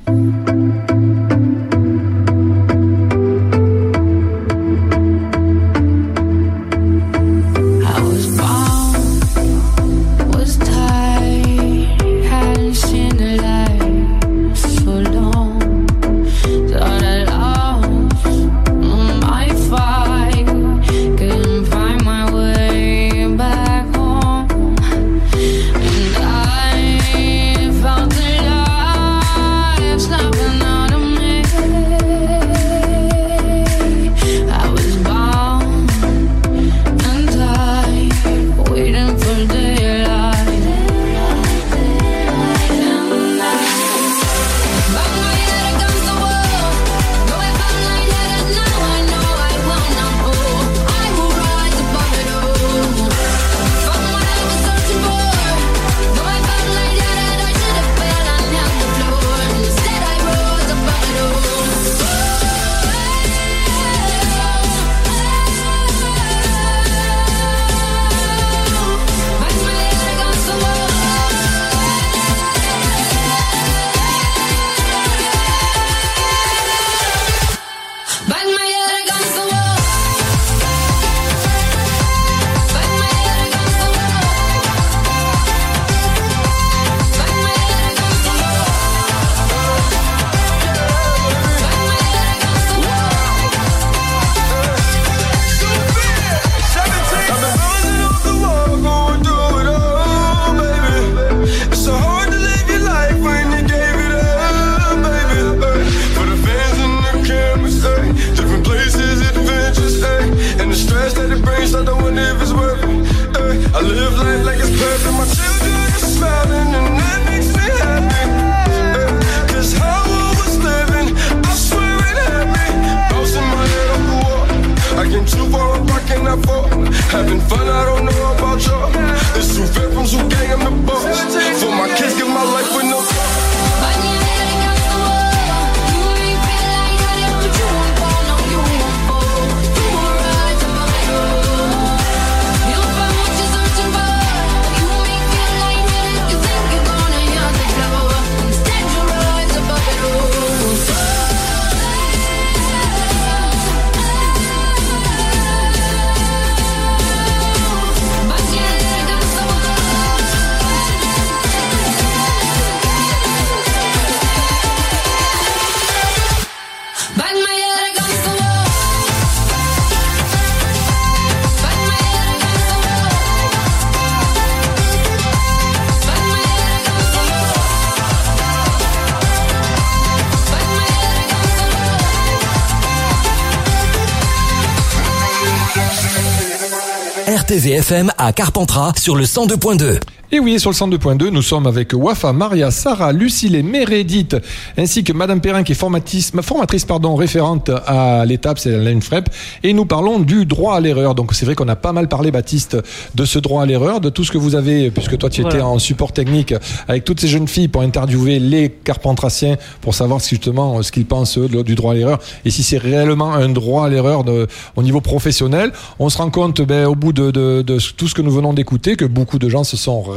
Having fun, I don't know about y'all. It's too fair from Zoo Gang, I'm the boss. For my kids, give my life with no RTVFM à Carpentras sur le 102.2. Et oui, sur le 102.2, nous sommes avec Wafa, Maria, Sarah, Lucille et Meredith, ainsi que Madame Perrin qui est formatrice, référente à l'étape, c'est l'ENFREP, et nous parlons du droit à l'erreur. Donc c'est vrai qu'on a pas mal parlé, Baptiste, de ce droit à l'erreur, de tout ce que vous avez, puisque toi tu étais en support technique avec toutes ces jeunes filles pour interviewer les Carpentraciens pour savoir justement ce qu'ils pensent eux du droit à l'erreur et si c'est réellement un droit à l'erreur au niveau professionnel. On se rend compte au bout de tout ce que nous venons d'écouter que beaucoup de gens se sont réorientés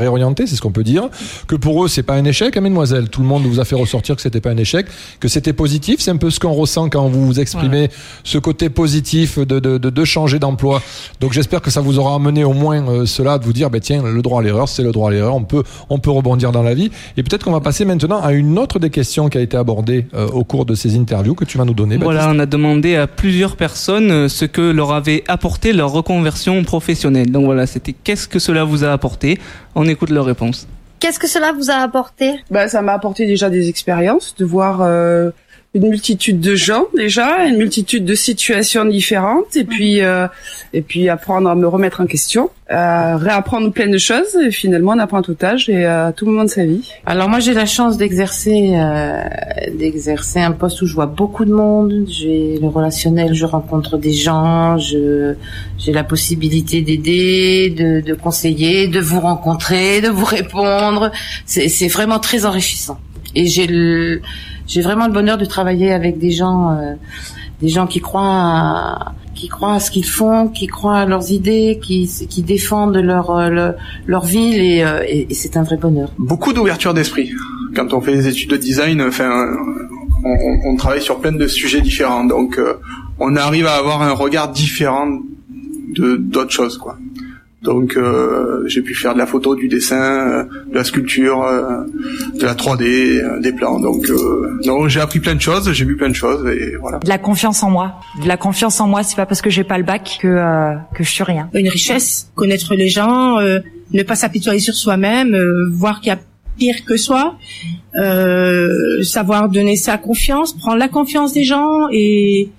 réorienté, c'est ce qu'on peut dire, que pour eux c'est pas un échec, hein, mesdemoiselles, tout le monde vous a fait ressortir que c'était pas un échec, que c'était positif, c'est un peu ce qu'on ressent quand vous vous exprimez ce côté positif de changer d'emploi. Donc j'espère que ça vous aura amené au moins cela, de vous dire tiens, le droit à l'erreur, c'est le droit à l'erreur, on peut rebondir dans la vie. Et peut-être qu'on va passer maintenant à une autre des questions qui a été abordée au cours de ces interviews que tu vas nous donner. Voilà, Baptiste. on a demandé à plusieurs personnes ce que leur avait apporté leur reconversion professionnelle. Donc voilà, c'était qu'est-ce que cela vous a apporté? On écoute leur réponse. Qu'est-ce que cela vous a apporté? Ça m'a apporté déjà des expériences, de voir une multitude de gens déjà, une multitude de situations différentes, et puis apprendre à me remettre en question, réapprendre plein de choses, et finalement on apprend à tout âge et à tout moment de sa vie. Alors moi j'ai la chance d'exercer un poste où je vois beaucoup de monde, j'ai le relationnel, je rencontre des gens, j'ai la possibilité d'aider, de conseiller, de vous rencontrer, de vous répondre. C'est vraiment très enrichissant. Et j'ai vraiment le bonheur de travailler avec des gens qui croient à ce qu'ils font, qui croient à leurs idées, qui défendent leur ville, et c'est un vrai bonheur. Beaucoup d'ouverture d'esprit. Quand on fait des études de design, on travaille sur plein de sujets différents, donc on arrive à avoir un regard différent d'autres choses, quoi. Donc j'ai pu faire de la photo, du dessin, de la sculpture, de la 3D, des plans. Donc j'ai appris plein de choses, j'ai vu plein de choses, et voilà. De la confiance en moi. C'est pas parce que j'ai pas le bac que je suis rien. Une richesse, connaître les gens, ne pas s'apitoyer sur soi-même, voir qu'il y a pire que soi, savoir donner sa confiance, prendre la confiance des gens et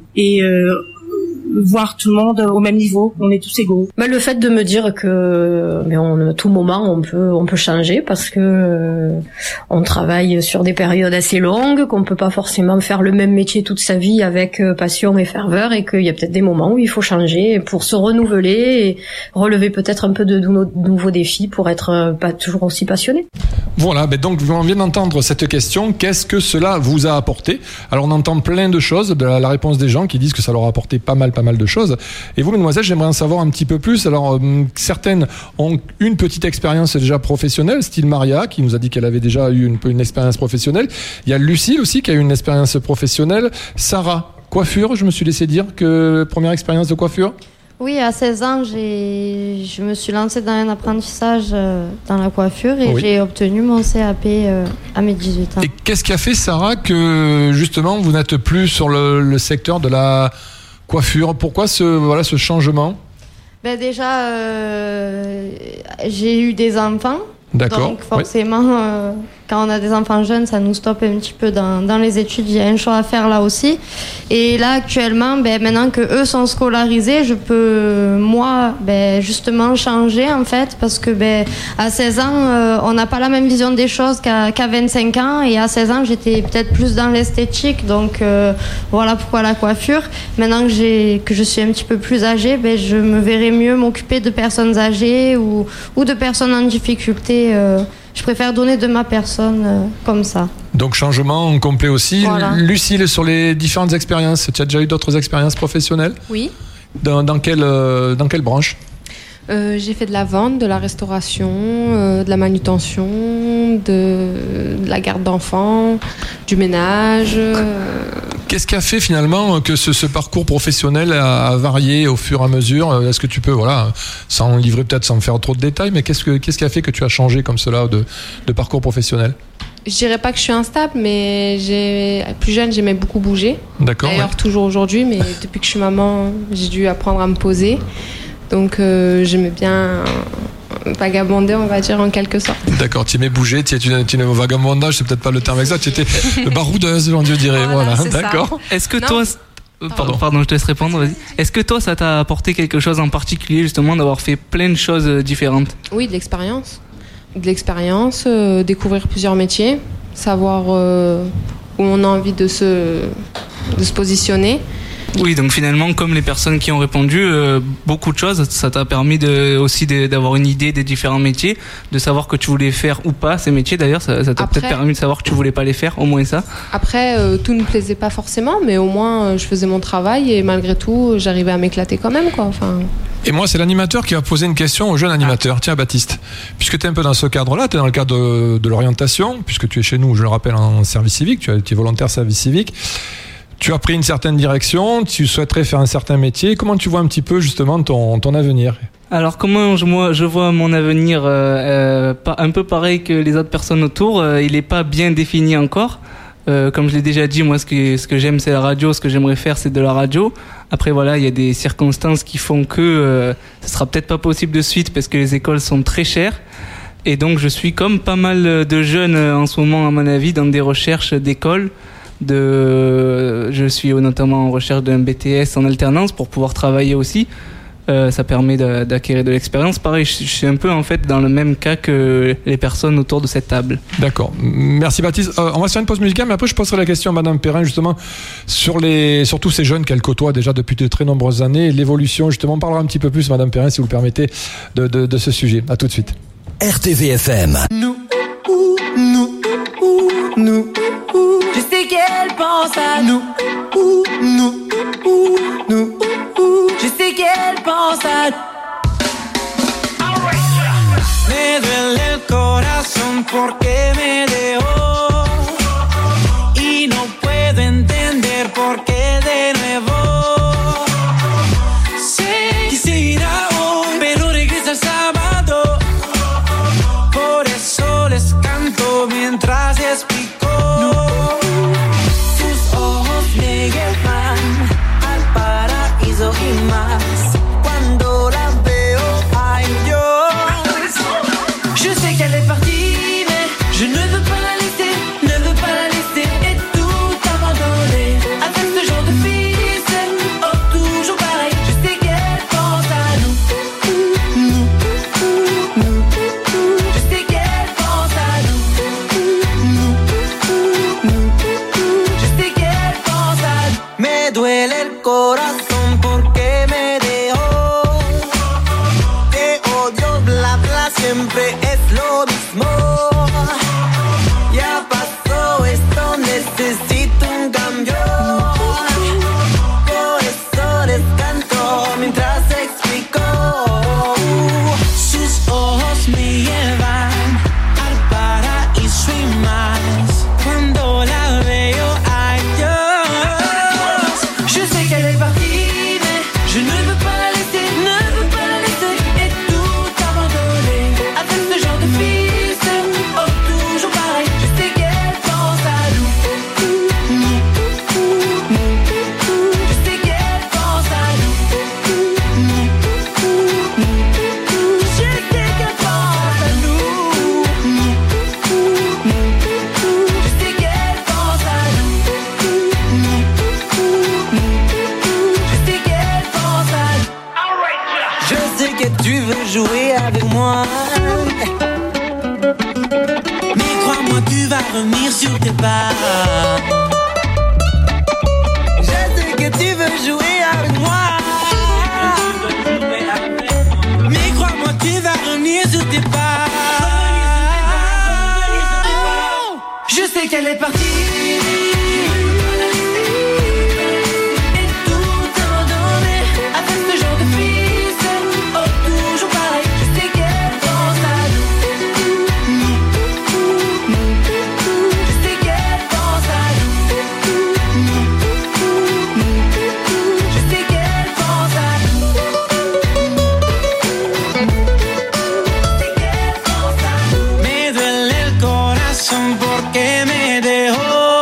voir tout le monde au même niveau, on est tous égaux. Le fait de me dire que à tout moment on peut changer parce que on travaille sur des périodes assez longues, qu'on peut pas forcément faire le même métier toute sa vie avec passion et ferveur, et qu'il y a peut-être des moments où il faut changer pour se renouveler et relever peut-être un peu de nouveaux défis pour être pas toujours aussi passionné. Voilà, donc on vient d'entendre cette question, qu'est-ce que cela vous a apporté? Alors on entend plein de choses, de la réponse des gens qui disent que ça leur a apporté pas mal de choses. Et vous, mesdemoiselles, j'aimerais en savoir un petit peu plus. Alors, certaines ont une petite expérience déjà professionnelle, style Maria, qui nous a dit qu'elle avait déjà eu une expérience professionnelle. Il y a Lucille aussi, qui a eu une expérience professionnelle. Sarah, coiffure, je me suis laissé dire que première expérience de coiffure. Oui, à 16 ans, je me suis lancée dans un apprentissage dans la coiffure et j'ai obtenu mon CAP à mes 18 ans. Et qu'est-ce qui a fait, Sarah, que justement vous n'êtes plus sur le secteur de la coiffure? Pourquoi ce changement? Déjà, j'ai eu des enfants. D'accord. Donc forcément, quand on a des enfants jeunes, ça nous stoppe un petit peu dans les études. Il y a un choix à faire là aussi. Et là, actuellement, maintenant que eux sont scolarisés, je peux, moi, justement changer, en fait, parce que à 16 ans, on n'a pas la même vision des choses qu'à 25 ans. Et à 16 ans, j'étais peut-être plus dans l'esthétique. Donc, voilà pourquoi la coiffure. Maintenant que je suis un petit peu plus âgée, je me verrai mieux m'occuper de personnes âgées ou de personnes en difficulté. Je préfère donner de ma personne comme ça. Donc changement complet aussi. Voilà. Lucille, sur les différentes expériences, tu as déjà eu d'autres expériences professionnelles? Oui. Dans quelle branche? J'ai fait de la vente, de la restauration, de la manutention, de la garde d'enfants, du ménage. Qu'est-ce qui a fait finalement que ce parcours professionnel a varié au fur et à mesure? Est-ce que tu peux, sans livrer peut-être sans faire trop de détails, mais qu'est-ce qui a fait que tu as changé comme cela de parcours professionnel? Je dirais pas que je suis instable, mais plus jeune, j'aimais beaucoup bouger. D'accord. D'ailleurs, toujours aujourd'hui, mais depuis que je suis maman, j'ai dû apprendre à me poser. Donc j'aimais bien vagabonder, on va dire, en quelque sorte. D'accord, tu aimais bouger, tu es au vagabondage, c'est peut-être pas le terme exact, tu étais baroudeuse, on dirait. Voilà, d'accord. Est-ce que toi... Pardon, je te laisse répondre, vas-y. Est-ce que toi, ça t'a apporté quelque chose en particulier, justement, d'avoir fait plein de choses différentes? Oui, de l'expérience. Découvrir plusieurs métiers, savoir où on a envie de se positionner. Oui, donc finalement, comme les personnes qui ont répondu, beaucoup de choses, ça t'a permis aussi d'avoir une idée des différents métiers, de savoir que tu voulais faire ou pas ces métiers. D'ailleurs, ça t'a peut-être permis de savoir que tu voulais pas les faire, au moins ça. Après, tout ne me plaisait pas forcément, mais au moins je faisais mon travail et malgré tout, j'arrivais à m'éclater quand même, quoi. Et moi, c'est l'animateur qui va poser une question au jeune animateur. Tiens, Baptiste, puisque tu es un peu dans ce cadre-là, tu es dans le cadre de l'orientation, puisque tu es chez nous, je le rappelle, en service civique, tu es volontaire service civique. Tu as pris une certaine direction, tu souhaiterais faire un certain métier. Comment tu vois un petit peu justement ton avenir ? Alors comment je vois mon avenir un peu pareil que les autres personnes autour, il n'est pas bien défini encore. Comme je l'ai déjà dit, moi ce que j'aime c'est la radio, ce que j'aimerais faire c'est de la radio. Après voilà, il y a des circonstances qui font que ce sera peut-être pas possible de suite parce que les écoles sont très chères. Et donc je suis comme pas mal de jeunes en ce moment à mon avis dans des recherches d'écoles. Je suis notamment en recherche d'un BTS en alternance pour pouvoir travailler aussi. Ça permet d'acquérir de l'expérience. Pareil, je suis un peu en fait dans le même cas que les personnes autour de cette table. D'accord. Merci Baptiste. On va se faire une pause musicale, mais après je poserai la question à Madame Perrin justement sur tous ces jeunes qu'elle côtoie déjà depuis de très nombreuses années, l'évolution justement. On parlera un petit peu plus, Madame Perrin, si vous le permettez, de ce sujet. À tout de suite. RTVFM. Nous. Je sais qu'elle pense à nous. Je sais qu'elle pense à nous. Me duele el corazón porque me dejó y no puedo entender por qué de nuevo se quisiera hoy, pero regresa el sábado. Por eso les canto mientras explico. Sus ojos me llevan al paraíso y más. Cuando la veo, ay Dios. Je sais qu'elle est partie, mais je ne veux pas la laisser, et tout abandonner. Avec ce genre de fille, c'est oh, toujours pareil. Je sais qu'elle pense à nous. Je sais qu'elle pense à nous. Je sais qu'elle pense à nous. Me duele el corazón porque me dejó. Te odio, bla bla, siempre es lo mismo. Ya pasó esto, necesito un cambio. Por eso les canto mientras explico. Sus ojos me llevan al paraíso y más. Cuando la veo, ay Dios. Je sais qu'elle est partie, mais je ne veux pas la laisser, et tout abandonner. Avec ce genre de fille, c'est oh, toujours pareil. Je sais qu'elle pense à nous. Je sais qu'elle pense à nous. Je sais qu'elle pense à nous. Je sais qu'elle pense à nous. Je sais qu'elle pense à nous. Je sais que tu veux jouer avec moi. Mais crois-moi, tu vas revenir sur tes pas. Je sais que tu veux jouer avec moi. Mais crois-moi, tu vas revenir sur tes pas. Je sais qu'elle est partie. Et tout abandonné. Avec ce genre de fille, c'est oh, toujours pareil. Je sais qu'elle pense à nous. Je sais qu'elle pense à nous. Je sais qu'elle pense à nous. Me duele el corazón porque me dejó.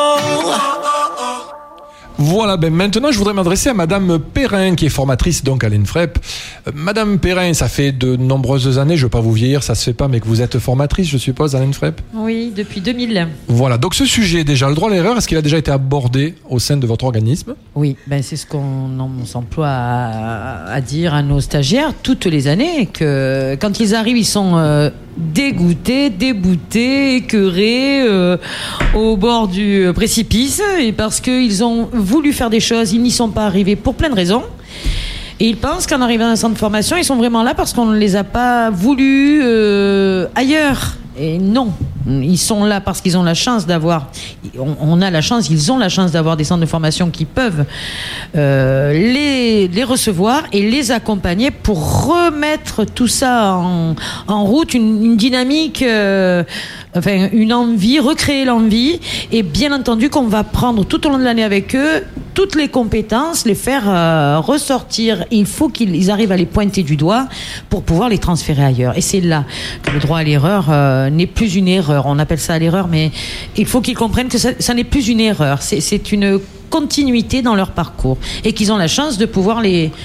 Voilà, maintenant je voudrais m'adresser à Madame Perrin qui est formatrice donc à l'INFREP. Madame Perrin, ça fait de nombreuses années, je ne veux pas vous vieillir, ça se fait pas, mais que vous êtes formatrice, je suppose, à l'INFREP. Oui, depuis 2000. Voilà, donc ce sujet déjà, le droit à l'erreur, est-ce qu'il a déjà été abordé au sein de votre organisme ? Oui, c'est ce qu'on s'emploie à dire à nos stagiaires toutes les années, que quand ils arrivent, ils sont dégoûtés, déboutés, écœurés, au bord du précipice, et parce qu'ils ont voulu faire des choses, ils n'y sont pas arrivés pour plein de raisons. Et ils pensent qu'en arrivant à un centre de formation, ils sont vraiment là parce qu'on ne les a pas voulu ailleurs. Et non, ils sont là parce qu'ils ont la chance d'avoir, ils ont la chance d'avoir des centres de formation qui peuvent les recevoir et les accompagner pour remettre tout ça en route, une dynamique, une envie, recréer l'envie. Et bien entendu qu'on va prendre tout au long de l'année avec eux toutes les compétences, les faire ressortir. Il faut qu'ils arrivent à les pointer du doigt pour pouvoir les transférer ailleurs. Et c'est là que le droit à l'erreur n'est plus une erreur. On appelle ça l'erreur, mais il faut qu'ils comprennent que ça n'est plus une erreur. C'est une continuité dans leur parcours et qu'ils ont la chance de pouvoir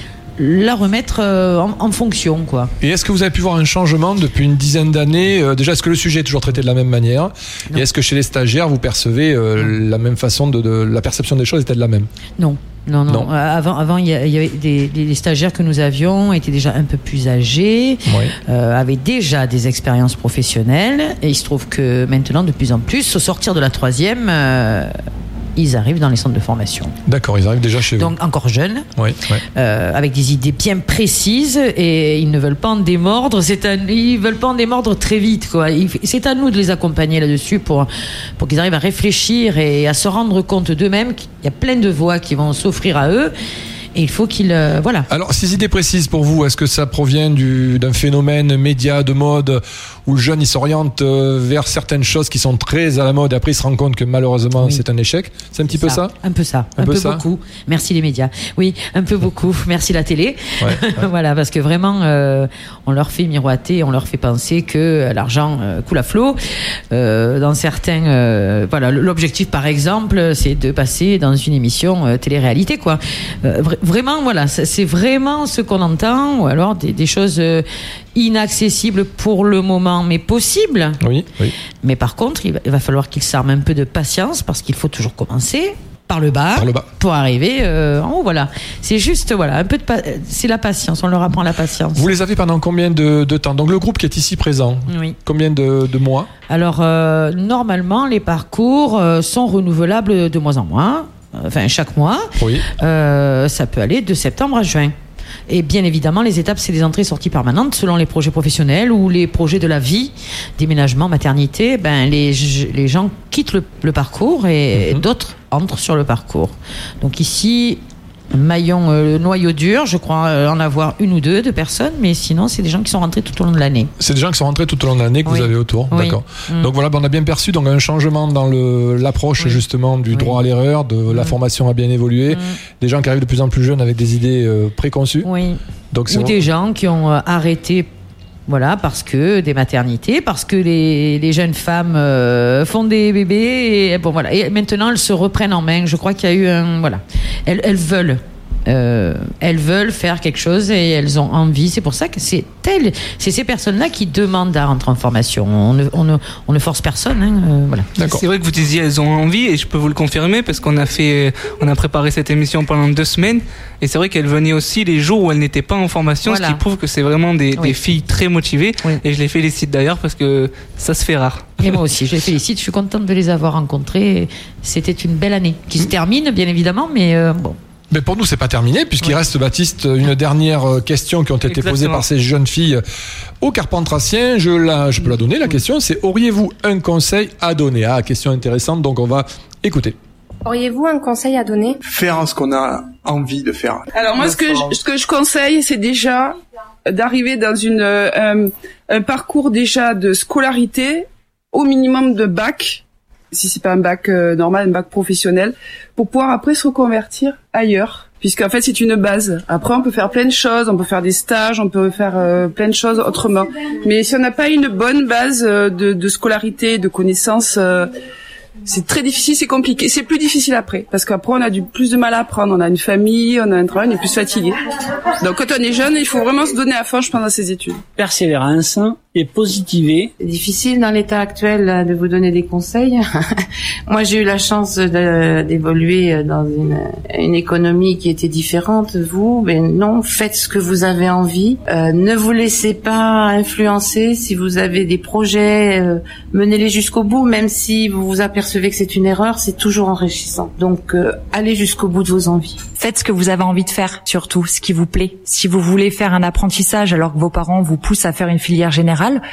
la remettre en fonction, quoi. Et est-ce que vous avez pu voir un changement depuis une dizaine d'années? Déjà, est-ce que le sujet est toujours traité de la même manière? Non. Et est-ce que chez les stagiaires, vous percevez la même façon la perception des choses était de la même? Non. Avant, il y avait des stagiaires que nous avions étaient déjà un peu plus âgés, avaient déjà des expériences professionnelles, et il se trouve que maintenant, de plus en plus, au sortir de la troisième, ils arrivent dans les centres de formation. D'accord, ils arrivent déjà chez vous. Donc encore jeunes, avec des idées bien précises, et ils ne veulent pas en démordre. Ils veulent pas en démordre très vite, quoi. C'est à nous de les accompagner là-dessus pour qu'ils arrivent à réfléchir et à se rendre compte d'eux-mêmes qu'il y a plein de voies qui vont s'offrir à eux. Et il faut qu'il... voilà. Alors, ces idées précises pour vous, est-ce que ça provient d'un phénomène média de mode où le jeune il s'oriente vers certaines choses qui sont très à la mode et après il se rend compte que malheureusement c'est un échec? C'est un petit peu ça? Un peu ça. Un peu beaucoup. Merci les médias. Oui, un peu beaucoup. Merci la télé. Voilà, parce que vraiment, on leur fait miroiter, on leur fait penser que l'argent coule à flot. Dans certains... voilà, l'objectif par exemple, c'est de passer dans une émission télé-réalité, quoi. Vraiment, voilà, c'est vraiment ce qu'on entend, ou alors des choses inaccessibles pour le moment, mais possibles. Oui. Mais par contre, il va falloir qu'ils s'arment un peu de patience, parce qu'il faut toujours commencer par le bas. Pour arriver en haut. Voilà, c'est juste un peu c'est la patience. On leur apprend la patience. Vous les avez pendant combien de temps? Donc le groupe qui est ici présent. Oui. Combien de mois? Alors normalement, les parcours sont renouvelables de mois en mois. Enfin, chaque mois, ça peut aller de septembre à juin. Et bien évidemment, les étapes, c'est des entrées et sorties permanentes selon les projets professionnels ou les projets de la vie, déménagement, maternité. Les gens quittent le parcours et d'autres entrent sur le parcours. Donc ici, maillon, le noyau dur, je crois en avoir une ou deux de personnes, mais sinon c'est des gens qui sont rentrés tout au long de l'année. C'est des gens qui sont rentrés tout au long de l'année que vous avez autour. D'accord. Donc voilà, on a bien perçu un changement dans l'approche justement du droit à l'erreur, de la formation a bien évolué, des gens qui arrivent de plus en plus jeunes avec des idées préconçues. Donc, ou des gens qui ont arrêté parce que des maternités, parce que les jeunes femmes font des bébés, et maintenant elles se reprennent en main. Je crois qu'il y a eu elles veulent faire quelque chose et elles ont envie. C'est pour ça que c'est ces personnes-là qui demandent à rentrer en formation. On ne force personne. Voilà. C'est vrai que vous disiez elles ont envie, et je peux vous le confirmer parce qu'on a préparé cette émission pendant 2 semaines, et c'est vrai qu'elles venaient aussi les jours où elles n'étaient pas en formation, ce qui prouve que c'est vraiment des filles très motivées, et je les félicite d'ailleurs parce que ça se fait rare. Et moi aussi, je les félicite, je suis contente de les avoir rencontrées. C'était une belle année qui se termine bien évidemment, mais bon. Mais pour nous, c'est pas terminé, puisqu'il reste, Baptiste, une dernière question qui ont été posées par ces jeunes filles aux Carpentraciens. Je peux la donner, la question, c'est: auriez-vous un conseil à donner? Question intéressante, donc on va écouter. Auriez-vous un conseil à donner? Faire ce qu'on a envie de faire. Alors moi, ce que je conseille, c'est déjà d'arriver dans un parcours déjà de scolarité au minimum de bac, si c'est pas un bac normal, un bac professionnel, pour pouvoir après se reconvertir ailleurs. Puisqu'en fait, c'est une base. Après, on peut faire plein de choses, on peut faire des stages, on peut faire plein de choses autrement. Mais si on n'a pas une bonne base de scolarité, de connaissances, c'est très difficile, c'est compliqué. C'est plus difficile après, parce qu'après, on a plus de mal à apprendre. On a une famille, on a un travail, on est plus fatigué. Donc, quand on est jeune, il faut vraiment se donner à fond, je pense, dans ses études. Persévérance et positiver. C'est difficile dans l'état actuel de vous donner des conseils. Moi, j'ai eu la chance d'évoluer dans une économie qui était différente. Vous, non, faites ce que vous avez envie. Ne vous laissez pas influencer. Si vous avez des projets, menez-les jusqu'au bout, même si vous vous apercevez que c'est une erreur, c'est toujours enrichissant. Donc, allez jusqu'au bout de vos envies. Faites ce que vous avez envie de faire, surtout ce qui vous plaît. Si vous voulez faire un apprentissage alors que vos parents vous poussent à faire une filière générale,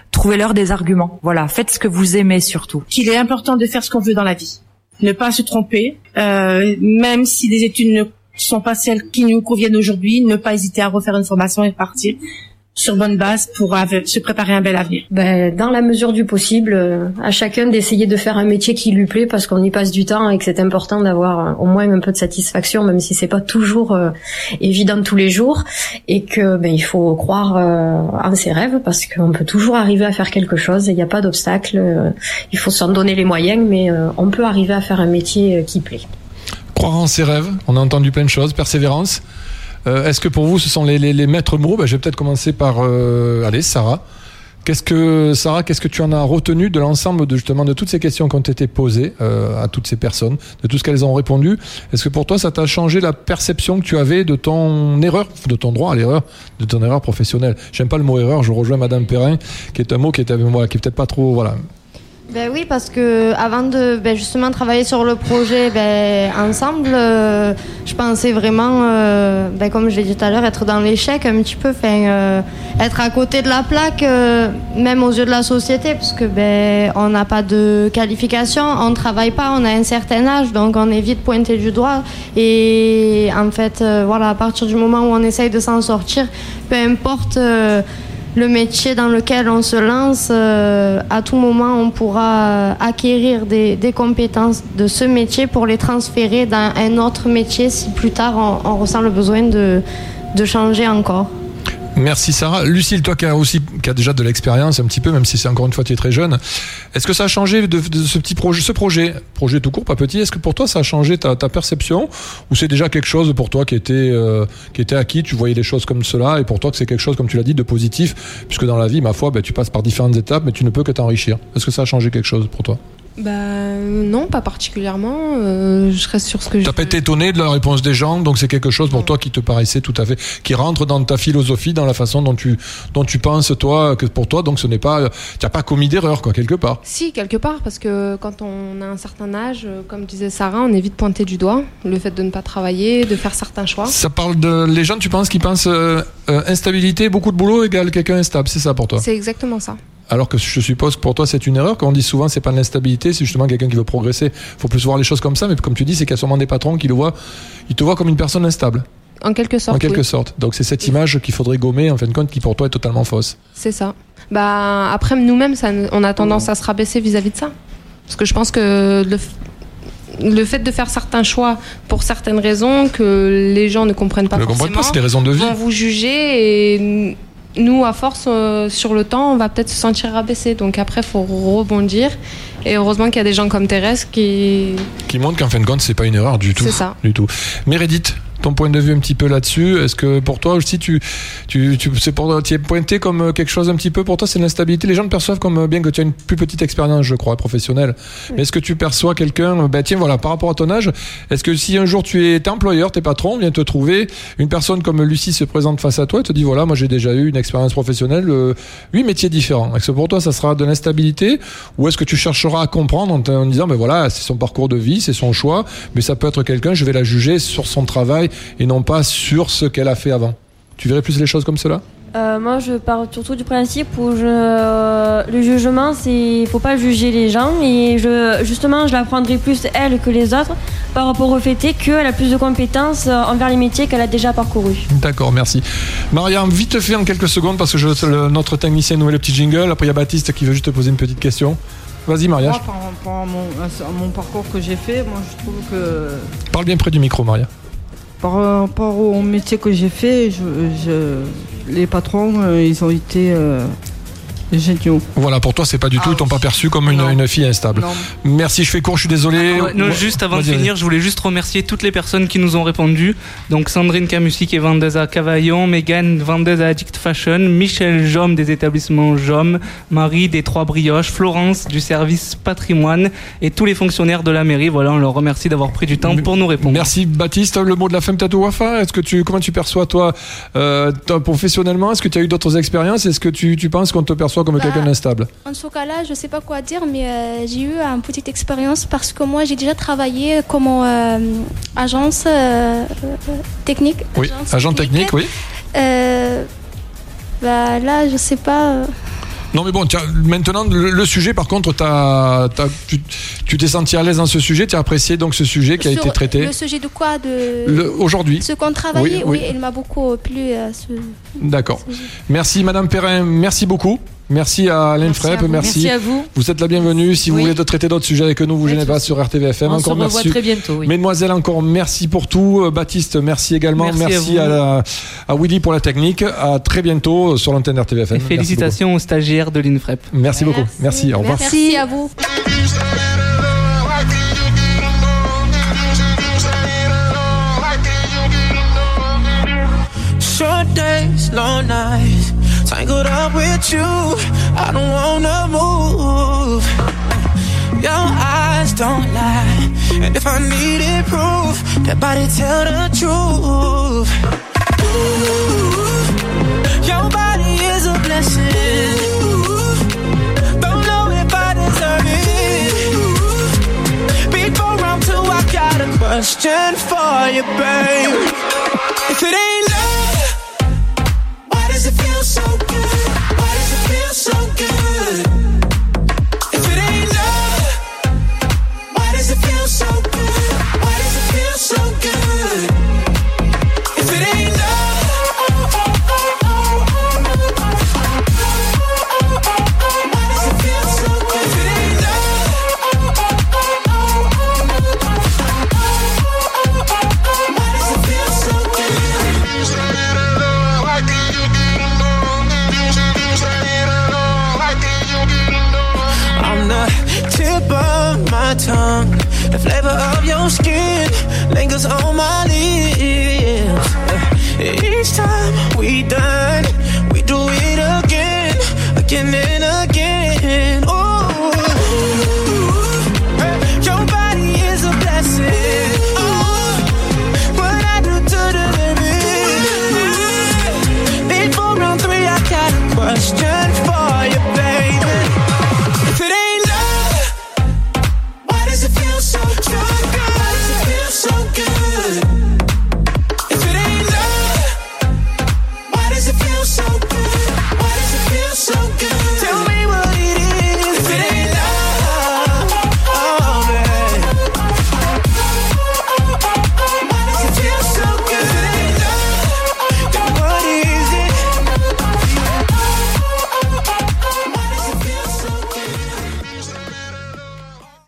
trouvez-leur des arguments. Voilà, faites ce que vous aimez surtout. Qu'il est important de faire ce qu'on veut dans la vie. Ne pas se tromper, même si les études ne sont pas celles qui nous conviennent aujourd'hui, ne pas hésiter à refaire une formation et partir sur bonne base pour se préparer un bel avenir. Dans la mesure du possible, à chacun d'essayer de faire un métier qui lui plaît parce qu'on y passe du temps et que c'est important d'avoir au moins un peu de satisfaction, même si c'est pas toujours évident tous les jours, et que il faut croire en ses rêves parce qu'on peut toujours arriver à faire quelque chose et il n'y a pas d'obstacle. Il faut s'en donner les moyens, mais on peut arriver à faire un métier qui plaît. Croire en ses rêves, on a entendu plein de choses, persévérance. Est-ce que pour vous ce sont les maîtres mots? Je vais peut-être commencer par Sarah. Qu'est-ce que tu en as retenu de l'ensemble de toutes ces questions qui ont été posées à toutes ces personnes, de tout ce qu'elles ont répondu? Est-ce que pour toi ça t'a changé la perception que tu avais de ton erreur, de ton droit à l'erreur, de ton erreur professionnelle? J'aime pas le mot erreur, je rejoins Madame Perrin, qui est un mot qui est peut-être pas trop, voilà. Oui, parce que avant de justement travailler sur le projet ensemble, je pensais vraiment, comme je l'ai dit tout à l'heure, être dans l'échec un petit peu, être à côté de la plaque, même aux yeux de la société, parce que on n'a pas de qualification, on ne travaille pas, on a un certain âge, donc on est vite pointé du doigt. Et en fait, à partir du moment où on essaye de s'en sortir, peu importe le métier dans lequel on se lance, à tout moment on pourra acquérir des compétences de ce métier pour les transférer dans un autre métier si plus tard on ressent le besoin de changer encore. Merci Sarah. Lucille, toi qui a déjà de l'expérience un petit peu, même si c'est encore une fois tu es très jeune, est-ce que ça a changé de ce petit projet tout court, pas petit, est-ce que pour toi ça a changé ta perception, ou c'est déjà quelque chose pour toi qui était acquis, tu voyais les choses comme cela, et pour toi que c'est quelque chose, comme tu l'as dit, de positif, puisque dans la vie, ma foi, tu passes par différentes étapes, mais tu ne peux que t'enrichir. Est-ce que ça a changé quelque chose pour toi? Non, pas particulièrement. Je reste sur ce que T'as pas été étonné de la réponse des gens, donc c'est quelque chose pour toi qui te paraissait tout à fait, qui rentre dans ta philosophie, dans la façon dont tu penses toi, que pour toi, donc ce n'est pas, tu n'as pas commis d'erreur quelque part. Si, quelque part, parce que quand on a un certain âge, comme disait Sarah, on est vite pointé du doigt, le fait de ne pas travailler, de faire certains choix. Ça parle de les gens, tu penses qu'ils pensent instabilité, beaucoup de boulot égale quelqu'un instable, c'est ça pour toi? C'est exactement ça. Alors que je suppose que pour toi c'est une erreur, quand on dit souvent c'est pas de l'instabilité, c'est justement quelqu'un qui veut progresser. Faut plus voir les choses comme ça, mais comme tu dis, c'est qu'il y a sûrement des patrons qui ils te voient comme une personne instable. En quelque sorte. En quelque sorte. Donc c'est cette image qu'il faudrait gommer en fin de compte, qui pour toi est totalement fausse. C'est ça. Après nous-mêmes, on a tendance à se rabaisser vis-à-vis de ça, parce que je pense que le fait de faire certains choix pour certaines raisons que les gens ne comprennent pas forcément, c'est des raisons de vie, vont vous juger et nous, à force, sur le temps, on va peut-être se sentir rabaissé. Donc après, il faut rebondir. Et heureusement qu'il y a des gens comme Thérèse qui montrent qu'en fin de compte, c'est pas une erreur du tout. C'est ça. Du tout. Meredith, ton point de vue un petit peu là-dessus, est-ce que pour toi aussi tu es pointé comme quelque chose un petit peu, pour toi c'est l'instabilité, les gens te perçoivent comme bien que tu as une plus petite expérience, je crois, professionnelle. Oui. Mais est-ce que tu perçois quelqu'un, par rapport à ton âge, est-ce que si un jour tu es employeur, t'es patron, vient te trouver, une personne comme Lucie se présente face à toi et te dit voilà, moi j'ai déjà eu une expérience professionnelle, 8 métiers différents, est-ce que pour toi ça sera de l'instabilité, ou est-ce que tu chercheras à comprendre en disant c'est son parcours de vie, c'est son choix, mais ça peut être quelqu'un, je vais la juger sur son travail et non pas sur ce qu'elle a fait avant? Tu verrais plus les choses comme cela? Moi, je pars surtout du principe où le jugement, faut pas juger les gens, et je la prendrai plus elle que les autres par rapport au fait qu'elle a plus de compétences envers les métiers qu'elle a déjà parcourus. D'accord, merci. Maria, vite fait en quelques secondes, parce que notre technicien nous met le petit jingle. Après, il y a Baptiste qui veut juste te poser une petite question. Vas-y, Maria. Moi, par rapport à mon parcours que j'ai fait, moi, je trouve que... Parle bien près du micro, Maria. Par rapport au métier que j'ai fait, les patrons, ils ont été géniaux. Voilà, pour toi, c'est pas du tout, ils t'ont pas perçu comme une fille instable. Non. Merci, je fais court, je suis désolé. Juste avant de finir, je voulais juste remercier toutes les personnes qui nous ont répondu. Donc Sandrine Camusi qui est vendeuse à Cavaillon, Mégane, vendeuse à Addict Fashion, Michel Jom des établissements Jom, Marie des Trois Brioches, Florence du service patrimoine et tous les fonctionnaires de la mairie. Voilà, on leur remercie d'avoir pris du temps pour nous répondre. Merci Baptiste, le mot de la fin peut-être au Wafa. Comment tu perçois toi professionnellement? Est-ce que tu as eu d'autres expériences? Est-ce que tu penses qu'on te perçoit comme quelqu'un d'instable? En ce cas-là, je sais pas quoi dire, mais j'ai eu une petite expérience parce que moi j'ai déjà travaillé comme agence technique. Oui, agent technique, oui. Là, je sais pas. Non mais bon, maintenant le sujet, par contre, tu t'es senti à l'aise dans ce sujet, tu as apprécié donc ce sujet qui a été traité. Le sujet de quoi aujourd'hui. Ce qu'on travaillait, oui, il m'a beaucoup plu. D'accord. Merci Madame Perrin, merci beaucoup. Merci à l'INFREP, merci à vous. Vous êtes la bienvenue. Si vous voulez traiter d'autres sujets avec nous, vous gênez pas sur RTVFM. On se revoit très bientôt. Oui. Mesdemoiselles, encore merci pour tout. Baptiste, merci également. Merci à Willy pour la technique. À très bientôt sur l'antenne RTVFM. Et félicitations aux stagiaires de l'INFREP. Merci beaucoup. Merci. Au revoir. Merci à vous. Short days, long nights, tangled up with you, I don't wanna move. Your eyes don't lie, and if I needed proof, that body tell the truth. Ooh, your body is a blessing. Don't know if I deserve it. Before round two, I got a question for you, babe. If it ain't love, why does it feel so good? Why does it feel so good? If it ain't love, why does it feel so good? Why does it feel so good? If it ain't love, why does it feel so good? If it ain't love, why does it feel so good? I'm the tip of my tongue, the flavor of your skin lingers on my lips. Each time we done, we do it again, again and